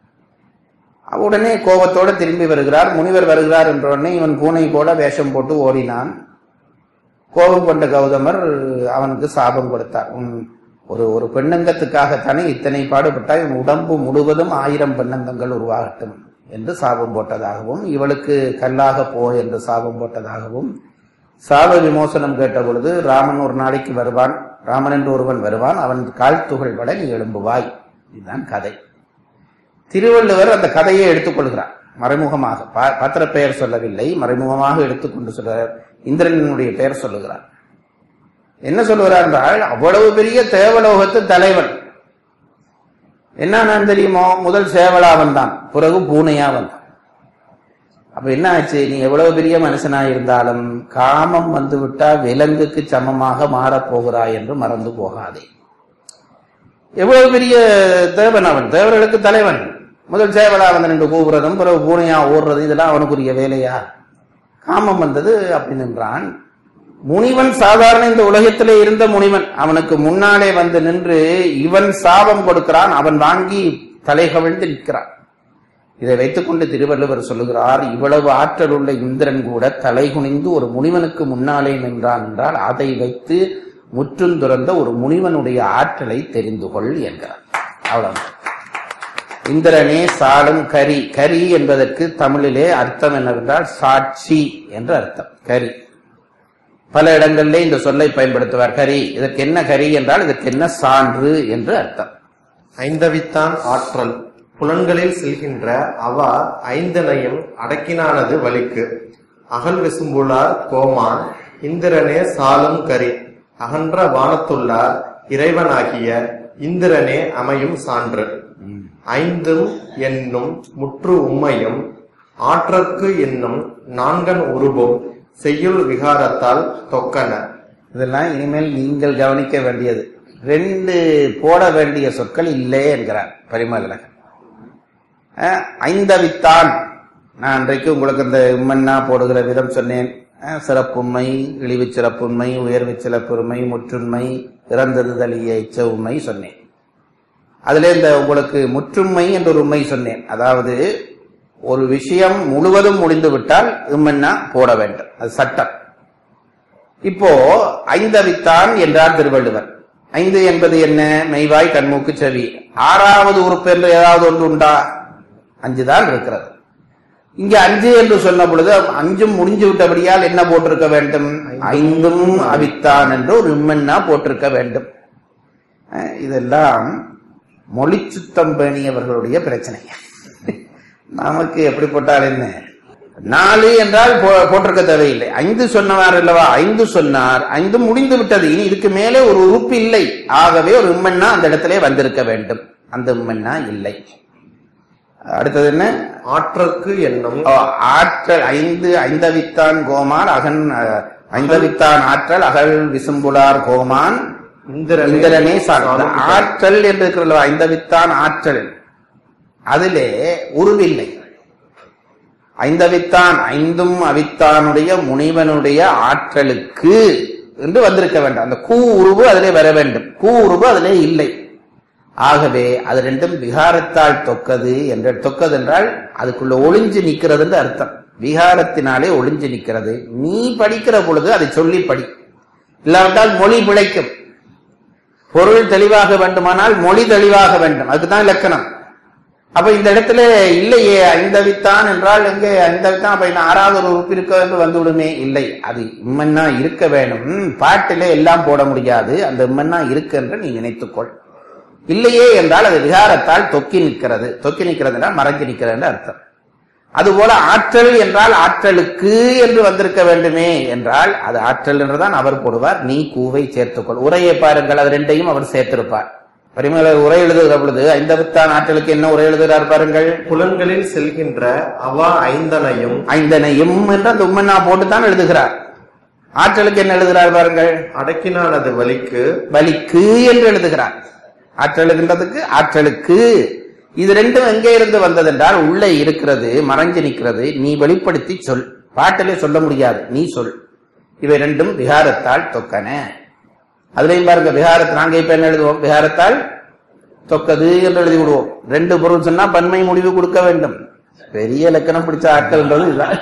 Speaker 2: உடனே கோபத்தோடு திரும்பி வருகிறார். முனிவர் வருகிறார் என்ற உடனே இவன் பூனை போல வேஷம் போட்டு ஓடினான். கோபம் கொண்ட கௌதமர் அவனுக்கு சாபம் கொடுத்தார். உன் ஒரு ஒரு பெண்ணங்கத்துக்காகத்தானே இத்தனை பாடுபட்டாய், உன் உடம்பு முழுவதும் ஆயிரம் பெண்ணங்கங்கள் உருவாகட்டும் என்று சாபம் போட்டதாகவும், இவளுக்கு கல்லாக போ என்று சாபம் போட்டதாகவும், சாப விமோசனம் கேட்ட பொழுது ராமன் ஒரு நாளைக்கு வருவான், ராமன் என்று ஒருவன் வருவான், அவன் கால் துகள் வட நீ எழும்புவாய். இதுதான் கதை. திருவள்ளுவர் அந்த கதையை எடுத்துக்கொள்கிறார் மறைமுகமாக. பாத்திர பெயர் சொல்லவில்லை, மறைமுகமாக எடுத்துக்கொண்டு சொல்கிறார். இந்திரனுடைய பெயர் சொல்லுகிறார். என்ன சொல்லுகிறார் என்றால், அவ்வளவு பெரிய தேவலோகத்து தலைவன் என்ன நான் தெரியுமோ, முதல் சேவலா வந்தான், பிறகு பூனையா வந்தான். அப்ப என்ன ஆச்சு, நீ எவ்வளவு பெரிய மனுஷனா இருந்தாலும் காமம் வந்து விட்டா விலங்குக்கு சமமாக மாறப்போகிறாய் என்று மறந்து போகாதே. எவ்வளவு பெரிய தேவன் அவன், தேவர்களுக்கு தலைவன். முதல் சேவலா வந்தன் என்று கூவுறதும் பிறகு பூனையா ஓடுறது இதெல்லாம் அவனுக்குரிய வேலையா? காமம் வந்தது அப்படி நின்றான். முனிவன் சாதாரண இந்த உலகத்திலே இருந்த முனிவன் அவனுக்கு முன்னாலே வந்து நின்று இவன் சாபம் கொடுக்கிறான், அவன் வாங்கி தலை கவிழ்ந்து நிற்கிறான். இதை வைத்துக் கொண்டு திருவள்ளுவர் சொல்லுகிறார், இவ்வளவு ஆற்றல் உள்ள இந்திரன் கூட தலை குனிந்து ஒரு முனிவனுக்கு முன்னாலே நின்றான் என்றால் அதை வைத்து முற்றும் துறந்த ஒரு முனிவனுடைய ஆற்றலை தெரிந்து கொள் என்கிறார். அவ்வளவு. இந்திரனே சாலும் கரி. கரி என்பதற்கு தமிழிலே அர்த்தம் என்னவென்றால் சாட்சி என்று அர்த்தம். கரி பல இடங்களிலே இந்த சொல்லை பயன்படுத்துவார். கரி, இதற்கு என்ன கரி என்றால் இதற்கு என்ன சான்று என்று அர்த்தம்.
Speaker 3: ஐந்தவித்தான் ஆற்றல் புலன்களில் செல்கின்ற அவா ஐந்தனையும் அடக்கினானது வலிக்கு. அகல் விசும்புளார் கோமான் இந்திரனே சாலும் கரி. அகன்ற வானத்துள்ளார் இறைவனாகிய இந்திரனே அமையும் சான்று. ஐந்தும் என்னும் முற்று உம்மையும் ஆற்றற்கு என்னும் நான்கன் உருபும் செய்யுள் விகாரத்தால் தொக்கன.
Speaker 2: இதெல்லாம் இனிமேல் நீங்கள் கவனிக்க வேண்டியது. ரெண்டு போட வேண்டிய சொற்கள் இல்லை என்கிறார் பரிமளகன். ஐந்தவித்தான், நான் அன்றைக்கு உங்களுக்கு இந்த உம்மன்னா போடுகிற விதம் சொன்னேன். சிறப்புண்மை, இழிவு சிறப்புண்மை, உயர்வு சிறப்புரிமை, முற்றுண்மை, இறந்தது தழிய இச்ச உண்மை சொன்னேன். அதுல இந்த உங்களுக்கு முற்றுண்மை என்ற ஒரு உண்மை சொன்னேன். அதாவது ஒரு விஷயம் முழுவதும் முடிந்து விட்டால் உம்மன்னா போட வேண்டும், அது சட்டம். இப்போ ஐந்தவித்தான் என்றார் திருவள்ளுவர். ஐந்து என்பது என்ன? மெய்வாய் கண்மூக்கு செவி. ஆறாவது உறுப்பு என்று ஏதாவது ஒன்று உண்டா? அஞ்சுதான் இருக்கிறது. இங்க அஞ்சு என்று சொன்ன பொழுது அஞ்சும் முடிஞ்சு விட்டபடியால் என்ன போட்டிருக்க வேண்டும்? ஐந்தும் அவித்தான் என்று ஒரு உம்மன்னா போட்டிருக்க வேண்டும். இதெல்லாம் மொழி சுத்தம் பேணியவர்களுடைய பிரச்சனை. நமக்கு எப்படி போட்டால் என்ன? நாலு என்றால் போட்டிருக்க தேவையில்லை. ஐந்து சொன்னவார் அல்லவா? ஐந்து சொன்னார், ஐந்து முடிந்து விட்டது, இனி இதுக்கு மேலே ஒரு உறுப்பு இல்லை. ஆகவே ஒரு உம்மன்னா அந்த இடத்திலே வந்திருக்க வேண்டும். அந்த உம்மன்னா இல்லை. அடுத்தது என்ன?
Speaker 3: ஆற்றற்கு என்னும்
Speaker 2: ஆற்றல். ஐந்து ஐந்தவித்தான் கோமான் அகன் ஐந்தவித்தான் ஆற்றல் அகல் விசும்புலார் கோமான் இந்திரனே சார்ந்த ஆற்றல் என்று இருக்கிற ஐந்தவித்தான் ஆற்றல். அதிலே உருவில்லை. ஐந்தவித்தான் ஐந்தும் அவித்தானுடைய முனிவனுடைய ஆற்றலுக்கு என்று வந்திருக்க வேண்டும். அந்த கூ உருவு அதிலே வர வேண்டும். கூ உருவு அதிலே இல்லை. ஆகவே அது ரெண்டும் விகாரத்தால் தொக்கது என்ற தொக்கது என்றால் அதுக்குள்ள ஒளிஞ்சு நிற்கிறது என்று அர்த்தம். விகாரத்தினாலே ஒளிஞ்சு நிற்கிறது. நீ படிக்கிற பொழுது அதை சொல்லி படி, இல்லாவிட்டால் மொழி பிழைக்கும். பொருள் தெளிவாக வேண்டுமானால் மொழி தெளிவாக வேண்டும், அதுதான் இலக்கணம். அப்ப இந்த இடத்துல இல்லையே ஐந்தவித்தான் என்றால் எங்கே ஐந்தவித்தான்? அப்ப இந்த ஆறாவது ஒரு உறுப்பு இருக்க என்று வந்து விடுமே. இல்லை, அது இம்மன்னா இருக்க வேணும். பாட்டிலே எல்லாம் போட முடியாது. அந்த இம்மன்னா இருக்கு என்று நீ நினைத்துக்கொள். இல்லையே என்றால் அது விகாரத்தால் தொக்கி நிற்கிறது. தொக்கி நிற்கிறது என்றால் மறைஞ்சு நிற்கிறது என்று அர்த்தம். அதுபோல ஆற்றல் என்றால் ஆற்றலுக்கு என்று வந்திருக்க வேண்டுமே என்றால் அது ஆற்றல் என்றுதான் அவர் போடுவார். நீ கூவை சேர்த்துக்கொள். உரையை பாருங்கள், அது ரெண்டையும் அவர் சேர்த்திருப்பார். பரிமளர் உரை எழுதுகிற பொழுது ஐந்தவித்தான் ஆற்றலுக்கு என்ன உரை எழுதுகிறார் பாருங்கள்.
Speaker 3: புலன்களில் செல்கின்ற அவா ஐந்தனையும்
Speaker 2: ஐந்தனையும் என்று அந்த உம்மன்னா போட்டுத்தான் எழுதுகிறார். ஆற்றலுக்கு என்ன எழுதுகிறார் பாருங்கள்.
Speaker 3: அடக்கினானது வலிக்கு
Speaker 2: வலிக்கு என்று எழுதுகிறார். ஆற்றலுகின்றதுக்கு ஆற்றலுக்கு. இது ரெண்டும் எங்கே இருந்து வந்தது என்றால் உள்ளே இருக்கிறது, மறைஞ்சு நிற்கிறது. நீ வெளிப்படுத்தி சொல். பாட்டிலே சொல்ல முடியாது, நீ சொல். இவை ரெண்டும் விகாரத்தால் தொக்கன. அதுலயும் பாருங்க, விகாரத்தை நாங்க இப்ப என்ன எழுதுவோம்? விகாரத்தால் தொக்கது என்று எழுதி விடுவோம். ரெண்டு பொருள் சொன்னா பன்மை முடிவு கொடுக்க வேண்டும். பெரிய இலக்கணம் பிடிச்ச ஆட்கள்ன்றது இதுதான்.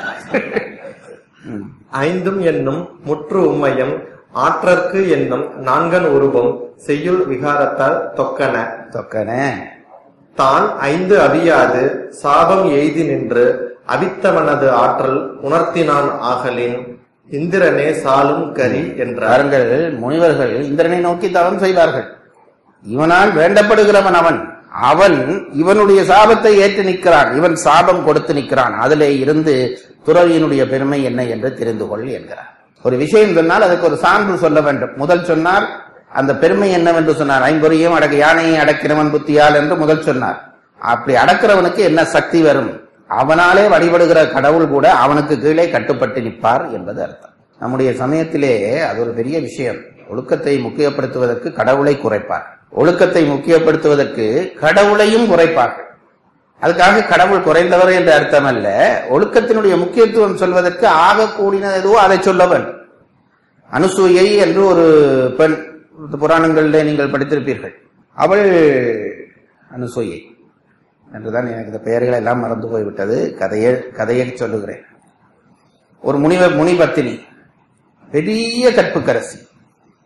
Speaker 3: ஐந்தும் என்னும் முற்று உம்மையும் ஆற்றற்கு என்னும் நான்கன் உருவம் செய்யுள் விகாரத்தால் தொக்கன.
Speaker 2: தொக்கன
Speaker 3: தான் ஐந்து அவியாது சாபம் எய்தி நின்று அவித்தவனது ஆற்றல் உணர்த்தினான் ஆகலின் இந்திரனே சாலும் கரி என்றார்கள்.
Speaker 2: முனிவர்கள் இந்திரனை நோக்கி தவம் செய்வார்கள். இவனால் வேண்டப்படுகிறவன் அவன். அவன் இவனுடைய சாபத்தை ஏற்று நிற்கிறான். இவன் சாபம் கொடுத்து நிற்கிறான். அதிலே இருந்து துறவியினுடைய பெருமை என்ன என்று தெரிந்து கொள் என்கிறார். ஒரு விஷயம் சொன்னால் அதுக்கு ஒரு சான்று சொல்ல வேண்டும். முதல் சொன்னார் அந்த பெருமை என்னவென்று சொன்னார். ஐம்பொறியும் அடக்க யானையை அடக்கிறவன் புத்தியால் என்று முதல் சொன்னார். அப்படி அடக்கிறவனுக்கு என்ன சக்தி வரும்? அவனாலே வழிபடுகிற கடவுள் கூட அவனுக்கு கீழே கட்டுப்பட்டு நிற்பார் என்பது அர்த்தம். நம்முடைய சமயத்திலே அது ஒரு பெரிய விஷயம். ஒழுக்கத்தை முக்கியப்படுத்துவதற்கு கடவுளை குறைப்பார், ஒழுக்கத்தை முக்கியப்படுத்துவதற்கு கடவுளையும் குறைப்பார்கள். அதுக்காக கடவுள் குறைந்தவர் என்ற அர்த்தம் அல்ல. ஒழுக்கத்தினுடைய முக்கியத்துவம் சொல்வதற்கு ஆக கூடினது எதுவோ அதை சொல்ல வேண்டும். அனுசூயை என்று ஒரு பெண், புராணங்களிலே நீங்கள் படித்திருப்பீர்கள். அவள் அனுசூயை என்றுதான், எனக்கு இந்த பெயர்களை எல்லாம் மறந்து போய்விட்டது. கதையை கதையை சொல்லுகிறேன். ஒரு முனிவர் முனிபத்தினி, பெரிய கற்புக்கரசி.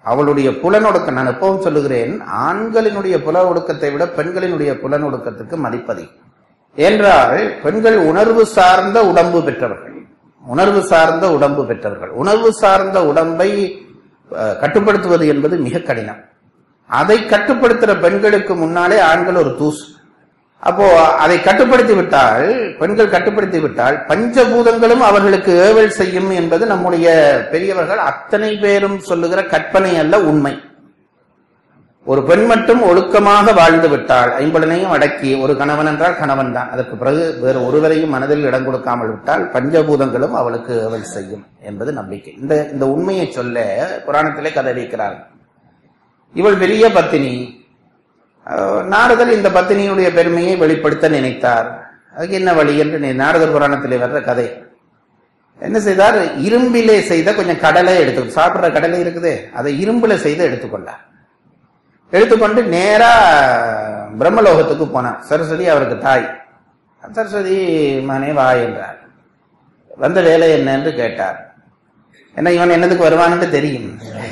Speaker 2: அவளுடைய புலனொடுக்கம், நான் எப்பவும் சொல்லுகிறேன், ஆண்களினுடைய புல ஒடுக்கத்தை விட பெண்களினுடைய புலனொடுக்கத்துக்கு மதிப்பதி. என்றால் பெண்கள் உணர்வு சார்ந்த உடம்பு பெற்றவர்கள், உணர்வு சார்ந்த உடம்பு பெற்றவர்கள். உணர்வு சார்ந்த உடம்பை கட்டுப்படுத்துவது என்பது மிக கடினம். அதை கட்டுப்படுத்துற பெண்களுக்கு முன்னாலே ஆண்கள் ஒரு தூசு. அப்போ அதை கட்டுப்படுத்தி விட்டால், பெண்கள் கட்டுப்படுத்தி விட்டால் பஞ்சபூதங்களும் அவர்களுக்கு ஏவல் செய்யும் என்பது நம்முடைய பெரியவர்கள் அத்தனை பேரும் சொல்லுகிற கற்பனை அல்ல, உண்மை. ஒரு பெண் மட்டும் ஒழுக்கமாக வாழ்ந்து விட்டால், ஐம்படனையும் அடக்கி, ஒரு கணவன் என்றால் கணவன் தான், அதற்கு பிறகு வேறு ஒருவரையும் மனதில் இடம் கொடுக்காமல் விட்டால் பஞ்சபூதங்களும் அவளுக்கு ஏவல் செய்யும் என்பது நம்பிக்கை. இந்த இந்த உண்மையை சொல்ல புராணத்திலே கதை வைக்கிறார்கள். இவள் பெரிய பத்தினி. நாரதர் இந்த பத்தினியுடைய பெருமையை வெளிப்படுத்த நினைத்தார். அதுக்கு என்ன வழி என்று நாரதர் புராணத்திலே வர்ற கதை. என்ன செய்தார்? இரும்பிலே செய்த கொஞ்சம் கடலை எடுத்து, சாப்பிடுற கடலை இருக்குதே, அதை இரும்புல செய்து எடுத்துக்கொண்டார். எடுத்துக்கொண்டு நேரா பிரம்மலோகத்துக்கு போனார். சரஸ்வதி அவருக்கு தாய். சரஸ்வதி மகனே வா என்றார். வந்த வேலை என்ன என்று கேட்டார். என்ன இவன் என்னதுக்கு வருவான்னு தெரியும்.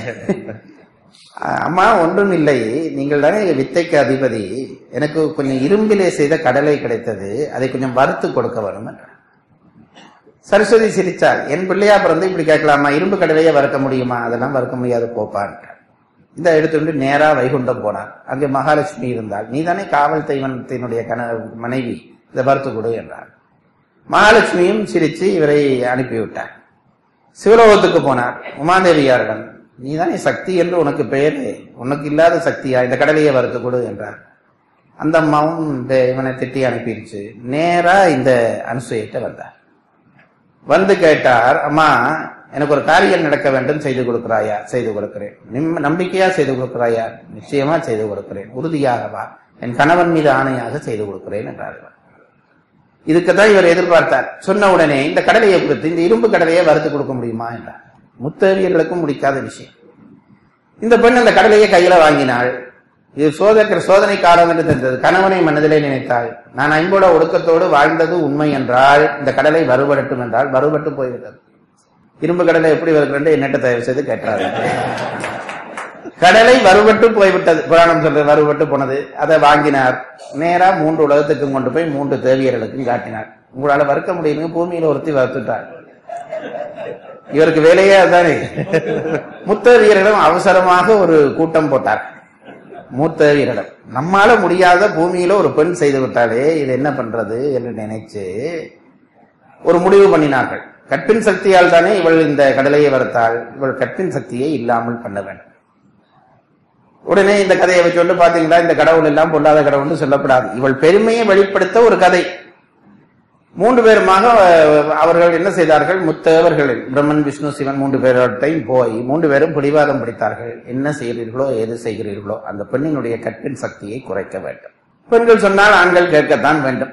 Speaker 2: அம்மா ஒன்றும் இல்லை, நீங்கள் தானே வித்தைக்கு அதிபதி, எனக்கு கொஞ்சம் இரும்பிலே செய்த கடலை கிடைத்தது, அதை கொஞ்சம் வறுத்து கொடுக்க வேணும் என்றார். சரஸ்வதி சிரிச்சார். என் பிள்ளையா பிறந்து இப்படி கேட்கலாமா? இரும்பு கடலையே வறுக்க முடியுமா? அதெல்லாம் வறுக்க முடியாது, போப்பான். இந்த எடுத்துட்டு நேரா வைகுண்டம் போனார். அங்கே மகாலட்சுமி இருந்தால், நீ தானே காவல் தெய்வத்தினுடைய கண மனைவி, இதை வறுத்து கொடு என்றார். மகாலட்சுமியும் சிரிச்சு இவரை அனுப்பிவிட்டார். சிவலோகத்துக்கு போனார். உமாதேவியாரிடம், நீ தானே சக்தி என்று உனக்கு பெயர், உனக்கு இல்லாத சக்தியா, இந்த கடலையை வறுத்து கொடு என்றார். அந்த அம்மாவும் இந்த இவனை திட்டி அனுப்பிடுச்சு. நேரா இந்த அனுசூயிட்ட வந்தார். வந்து கேட்டார், அம்மா எனக்கு ஒரு காரியம் நடக்க வேண்டும், செய்து கொடுக்கிறாயா? செய்து கொடுக்கிறேன். நம்பிக்கையா செய்து கொடுக்கிறாயா? நிச்சயமா செய்து கொடுக்கிறேன். உறுதியாகவா? என் கணவன் மீது ஆணையாக செய்து கொடுக்கிறேன் என்றார்கள். இதுக்குதான் இவர் எதிர்பார்த்தார். சொன்ன உடனே இந்த கடலையை கொடுத்து இந்த இரும்பு கடலையை வறுத்து கொடுக்க முடியுமா என்றார். முத்தேவியர்களுக்கும் முடிக்காத விஷயம். இந்த பெண் அந்த கடலையை கையில வாங்கினாள். இது சோதனை சோதனை காலம் என்று தெரிந்தது. கணவனை மனதிலே நினைத்தாள். நான் ஐம்போட ஒடுக்கத்தோடு வாழ்ந்தது உண்மை என்றால் இந்த கடலை வறுபடட்டும் என்றால் வறுபட்டு போய்விட்டது. இரும்பு கடலை எப்படி வருகிறது என்னட்ட தயவு செய்து கேட்டாரு. கடலை வறுபட்டு போய்விட்டது. புராணம் சொல்றது வறுபட்டு போனது. அதை வாங்கினார். நேரா மூன்று உலகத்துக்கும் கொண்டு போய் மூன்று தேவியர்களுக்கும் காட்டினார். உங்களால வறுக்க முடியுங்க, பூமியில ஒருத்தி வறுத்துட்டார். இவருக்கு வேலையே அதுதானே. முத்தேவியரிடம் அவசரமாக ஒரு கூட்டம் போட்டார். மூத்தேவியரிடம் நம்மால முடியாத பூமியில ஒரு பெண் செய்து விட்டாலே இது என்ன பண்றது என்று நினைச்சு ஒரு முடிவு பண்ணினார்கள். கற்பின் சக்தியால் தானே இவள் இந்த கடலையை வறுத்தாள், இவள் கற்பின் சக்தியை இல்லாமல் பண்ண வேண்டும். உடனே இந்த கதையை வச்சு பாத்தீங்களா, இந்த கடவுள் எல்லாம் பொல்லாத கடவுள்னு சொல்லப்படாது. இவள் பெருமையை வெளிப்படுத்த ஒரு கதை. மூன்று பேருமாக அவர்கள் என்ன செய்தார்கள்? முத்தேவர்கள் பிரம்மன் விஷ்ணு சிவன் மூன்று பேரோட்டையும் போய் மூன்று பேரும் பிடிவாதம் பிடித்தார்கள். என்ன செய்கிறீர்களோ எது செய்கிறீர்களோ அந்த பெண்ணினுடைய கற்பின் சக்தியை குறைக்க வேண்டும். பெண்கள் சொன்னால் ஆண்கள் கேட்கத்தான் வேண்டும்.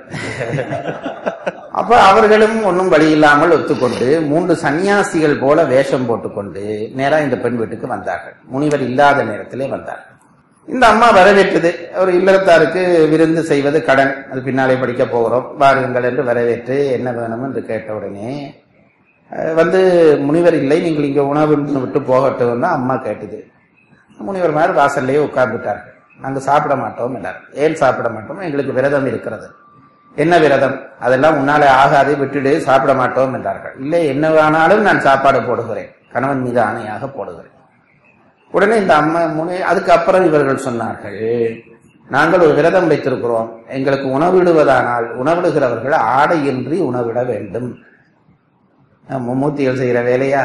Speaker 2: அப்ப அவர்களும் ஒன்றும் வழி இல்லாமல் ஒத்துக்கொண்டு மூன்று சன்னியாசிகள் போல வேஷம் போட்டுக்கொண்டு நேரா இந்த பெண் வீட்டுக்கு வந்தார்கள். முனிவர் இல்லாத நேரத்திலே வந்தார்கள். இந்த அம்மா வரவேற்றது. ஒரு இல்லறத்தாருக்கு விருந்து செய்வது கடன், அது பின்னாலே படிக்க போகிறோம், வாருங்கள் என்று வரவேற்று என்ன வேணும் என்று கேட்ட உடனே வந்து முனிவர் இல்லை, நீங்கள் இங்க உணவு விட்டு போகட்டும் அம்மா கேட்டது. முனிவர் மாதிரி வாசல்லையே உட்கார்ந்துட்டார்கள். நாங்க சாப்பிட மாட்டோம் எல்லாரும். ஏன் சாப்பிட மாட்டோம்? எங்களுக்கு விரதம் இருக்கிறது. என்ன விரதம்? அதெல்லாம் முன்னாலே ஆகாது, விட்டுடு, சாப்பிட மாட்டோம் என்றார்கள். இல்லை, என்ன வேணாலும் நான் சாப்பாடு போடுகிறேன், கணவன் மீது ஆணையாக போடுகிறேன். உடனே இந்த அம்மா முனி அதுக்கப்புறம் இவர்கள் சொன்னார்கள், நாங்கள் ஒரு விரதம் வைத்திருக்கிறோம், எங்களுக்கு உணவிடுவதானால் உணவிடுகிறவர்கள் ஆடையின்றி உணவிட வேண்டும். மும்மூர்த்திகள் செய்கிற வேலையா?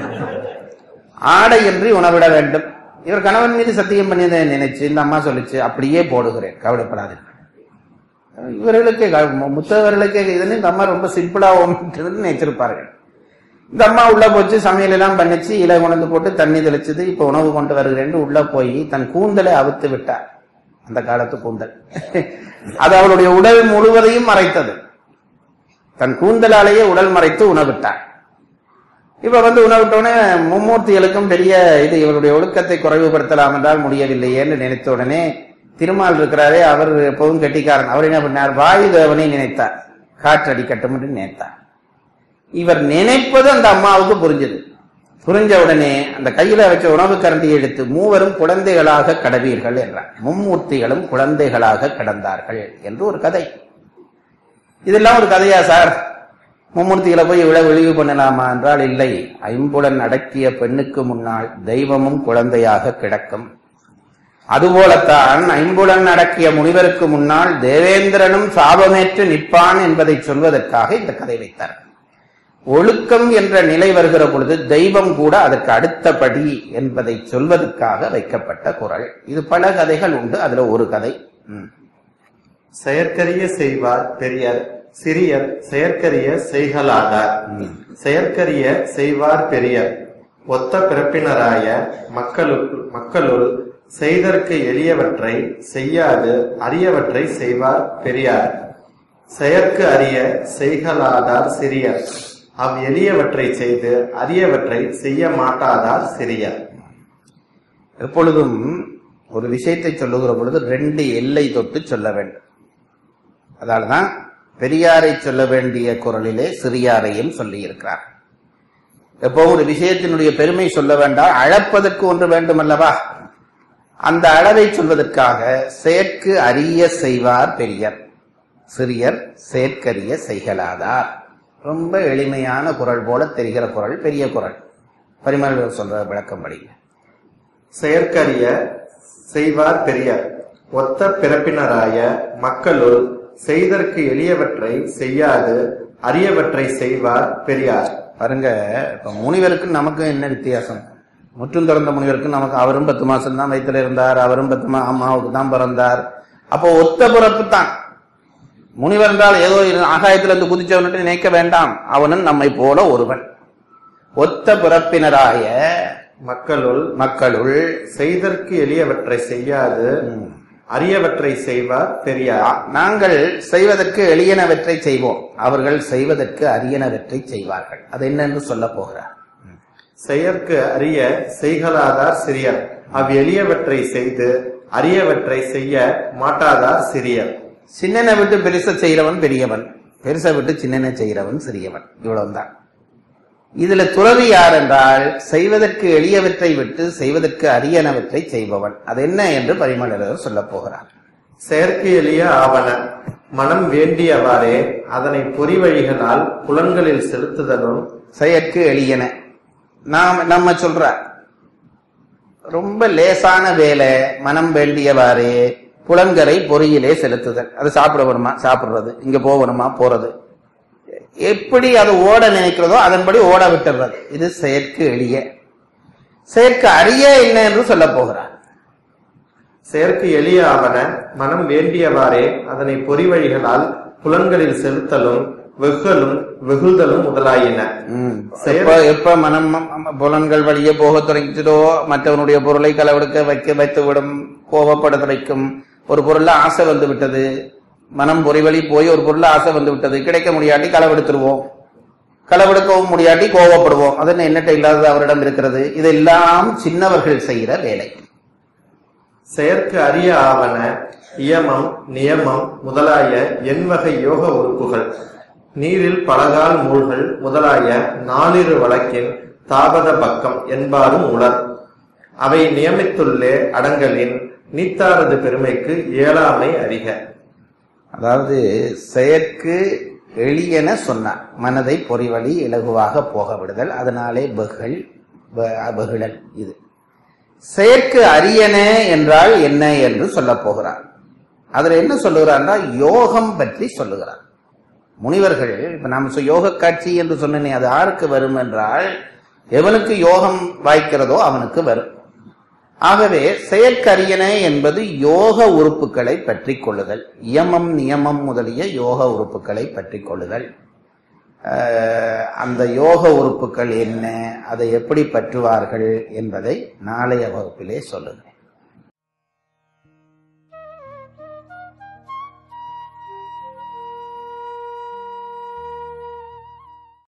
Speaker 2: ஆடையின்றி உணவிட வேண்டும். இவர் கணவன் மீது சத்தியம் பண்ணியதை நினைச்சு இந்த அம்மா சொல்லிச்சு, அப்படியே போடுகிறேன், கவலைப்படாது. இவர்களுக்கு முத்தவர்களுக்கு இதுன்னு இந்த அம்மா ரொம்ப சிம்பிளா நினைச்சிருப்பார்கள். இந்த அம்மா உள்ள போச்சு, சமையல் எல்லாம் பண்ணிச்சு, இலை கொண்டு போட்டு தண்ணி தெளிச்சது. இப்ப உணவு கொண்டு வருகிறேன் உள்ள போய் தன் கூந்தலை அவுத்து விட்டார். அந்த காலத்து கூந்தல் அது அவளுடைய உடல் முழுவதையும் மறைத்தது. தன் கூந்தலாலேயே உடல் மறைத்து உணவிட்டார். இப்ப வந்து உணவிட்டோடனே மும்மூர்த்திகளுக்கும் பெரிய இது, இவருடைய ஒழுக்கத்தை குறைவுபடுத்தலாம் என்றால் முடியவில்லையே என்று நினைத்த உடனே திருமால் இருக்கிறாரே, அவர் எப்பவும் கெட்டிக்காரன், அவர் என்ன பண்ணார்? வாயு தேவனை நினைத்தார், காற்றடிக்கட்டும் என்று நினைத்தார். இவர் நினைப்பது அந்த அம்மாவுக்கு புரிஞ்சது. புரிஞ்ச உடனே அந்த கையில வச்ச உணவு கரண்டியை எடுத்து மூவரும் குழந்தைகளாக கடவீர்கள் என்றார். மும்மூர்த்திகளும் குழந்தைகளாக கடந்தார்கள் என்று ஒரு கதை. இதெல்லாம் ஒரு கதையா சார்? மும்மூர்த்திகளை போய் இவ்வளவு இழிவு பண்ணலாமா என்றால் இல்லை. ஐம்புலன் அடக்கிய பெண்ணுக்கு முன்னால் தெய்வமும் குழந்தையாக கிடக்கும். அதுபோலத்தான் ஐம்புலன் அடக்கிய முனிவருக்கு முன்னால் தேவேந்திரனும் சாபமேற்று நிற்பான் என்பதை சொல்வதற்காக இந்த கதை வைத்தார். ஒழுக்கம் என்ற நிலை வருகிற பொழுது தெய்வம் கூட அதற்கு அடுத்தபடி என்பதை சொல்வதற்காக வைக்கப்பட்ட குறள். இது பல கதைகள் உண்டு, அதுல ஒரு கதை.
Speaker 3: செயற்கரிய செய்வார் பெரியர், சிறியர் செயற்கரிய செய்கலாதார். செயற்கரிய செய்வார் பெரியர், ஒத்த பிறப்பினராய மக்களுக்கு மக்களுள் செய்தற்கு எளியவற்றை செய்யாது அரியவற்றை செய்வார் பெரியார். செயற்கு அரிய செய்கலாதார் சிறியர், அவ் எளியவற்றை செய்து அரியவற்றை செய்ய மாட்டாதார் சிறியர்.
Speaker 2: எப்பொழுதும் ஒரு விஷயத்தை சொல்லுகிற பொழுது ரெண்டு எல்லை தொட்டு சொல்ல வேண்டும். அதனால்தான் பெரியாரை சொல்ல வேண்டிய குரலிலே சிறியாரையும் சொல்லி இருக்கிறார். எப்போ ஒரு விஷயத்தினுடைய பெருமை சொல்ல வேண்டாம், அளப்பதற்கு ஒன்று வேண்டும் அல்லவா? அந்த அளவை சொல்வதற்காக செயற்கு அரிய செய்வார் பெரியர், சிறியர் செயற்கரிய செய்கலாதார். ரொம்ப எளிமையான குரல் போல தெரிகிற குரல், பெரிய குரல். பரிமள சொல்ற விளக்கம் படிங்க.
Speaker 3: செயற்கரிய செய்வார் பெரியர், ஒத்த பிறப்பினராய மக்களுள் செய்தற்கு எளியவற்றை செய்யாது அரியவற்றை செய்வார் பெரியார்.
Speaker 2: பாருங்க, இப்ப முனிவருக்கு நமக்கு என்ன வித்தியாசம்? முற்றும் திறந்த முனிவருக்கு நமக்கு, அவரும் பத்து மாசம் தான் வயிற்றுல இருந்தார், அவரும் பத்து மா அம்மாவுக்கு தான் பிறந்தார். அப்போ ஒத்த பிறப்பு தான். முனிவர் என்றால் ஏதோ ஆகாயத்திலிருந்து குதிச்சவன்ட்டு நினைக்க வேண்டாம், அவனும் நம்மை போல ஒருவன். ஒத்த பிறப்பினராய
Speaker 3: மக்களுள்
Speaker 2: மக்களுள்
Speaker 3: செய்தற்கு எளியவற்றை செய்யாது அரியவற்றை செய்வார் பெரியார்.
Speaker 2: நாங்கள் செய்வதற்கு எளியனவற்றை செய்வோம், அவர்கள் செய்வதற்கு அரியனவற்றை செய்வார்கள். அது என்னென்று சொல்ல போகிறார்?
Speaker 3: செயற்கு அரிய செய்கலாதார் சிறியர், அவ் எளியவற்றை செய்து அரியவற்றை செய்ய மாட்டாதார் சிறியர்.
Speaker 2: சின்னனை விட்டு பெருச செய்கிறவன் பெரியவன், பெருசை விட்டு சின்னனை செய்கிறவன் சிறியவன். இவ்வளவுதான். இதுல துறவி யார் என்றால் செய்வதற்கு எளியவற்றை விட்டு செய்வதற்கு அரியனவற்றை செய்பவன். அது என்ன என்று பரிமளர் சொல்ல போகிறார்.
Speaker 3: செயற்கு எளிய ஆவன மனம் வேண்டியவாறே அதனை பொறி வழிகளால் புலன்களில் செலுத்துதலும்.
Speaker 2: செயற்கு எளியன நாம் நம்ம சொல்ற ரொம்ப லேசான வேலை, மனம் வேண்டியவாறே புலன்களை பொறியிலே செலுத்துதல். அது சாப்பிட வருமா சாப்பிடுறது, இங்க போகணுமா போறது, எப்படி அது ஓட நினைக்கிறதோ அதன்படி ஓட விட்டுறது. இது செயற்கு எளிய. செயற்கு அரிய என்ன என்று சொல்ல போகிறார்.
Speaker 3: செயற்கு எளிய ஆவன மனம் வேண்டியவாறே அதனை பொறி வழிகளால் புலன்களில் செலுத்தலும் வெகுதலும் வெகுதலும் முதலாயின.
Speaker 2: எப்ப மனம் புலன்கள் வழியே போக தொடங்கிட்டதோ மற்றவனுடைய பொருளை களவெடுக்க வைக்க வைத்துவிடும், கோபப்படுத்த வைக்கும். ஒரு பொருள்ல ஆசை வந்து விட்டது, மனம் பொறிவழி போய் ஒரு பொருள்ல ஆசை வந்து விட்டது, கிடைக்க முடியாட்டி களவெடுத்துருவோம், களவெடுக்கவும் முடியாட்டி கோபப்படுவோம். அது என்னட்ட இல்லாதது அவரிடம் இருக்கிறது. இதெல்லாம் சின்னவர்கள் செய்கிற வேலை.
Speaker 3: செயற்கு அரிய ஆவன இயமம் நியமம் முதலாய எண்வகை யோக உறுப்புகள், நீரில் பலகால் மூழ்கள் முதலாய நாலிரு வழக்கின் தாபத பக்கம் என்பாரும் உலர். அவை நியமித்துள்ளே அடங்கலின் நீத்தாரது பெருமைக்கு இயலாமை அறிக.
Speaker 2: அதாவது செயற்கு எளியன சொன்னார், மனதை பொறிவழி இலகுவாக போக விடுதல், அதனாலே பகுகள் பகுழல். இது செயற்கு அரியன என்றால் என்ன என்று சொல்ல போகிறார். அதுல என்ன சொல்லுகிறார்னா யோகம் பற்றி சொல்லுகிறார். முனிவர்கள் இப்ப நாம் யோக காட்சி என்று சொன்னேனே, அது யாருக்கு வரும் என்றால் எவனுக்கு யோகம் வாய்க்கிறதோ அவனுக்கு வரும். ஆகவே செயற்கரியன என்பது யோக உறுப்புகளை பற்றி கொள்ளுதல், இயமம் நியமம் முதலிய யோக உறுப்புகளை பற்றி கொள்ளுதல். அந்த யோக உறுப்புகள் என்ன, அதை எப்படி பற்றுவார்கள் என்பதை நாளைய வகுப்பிலே சொல்லுங்கள்.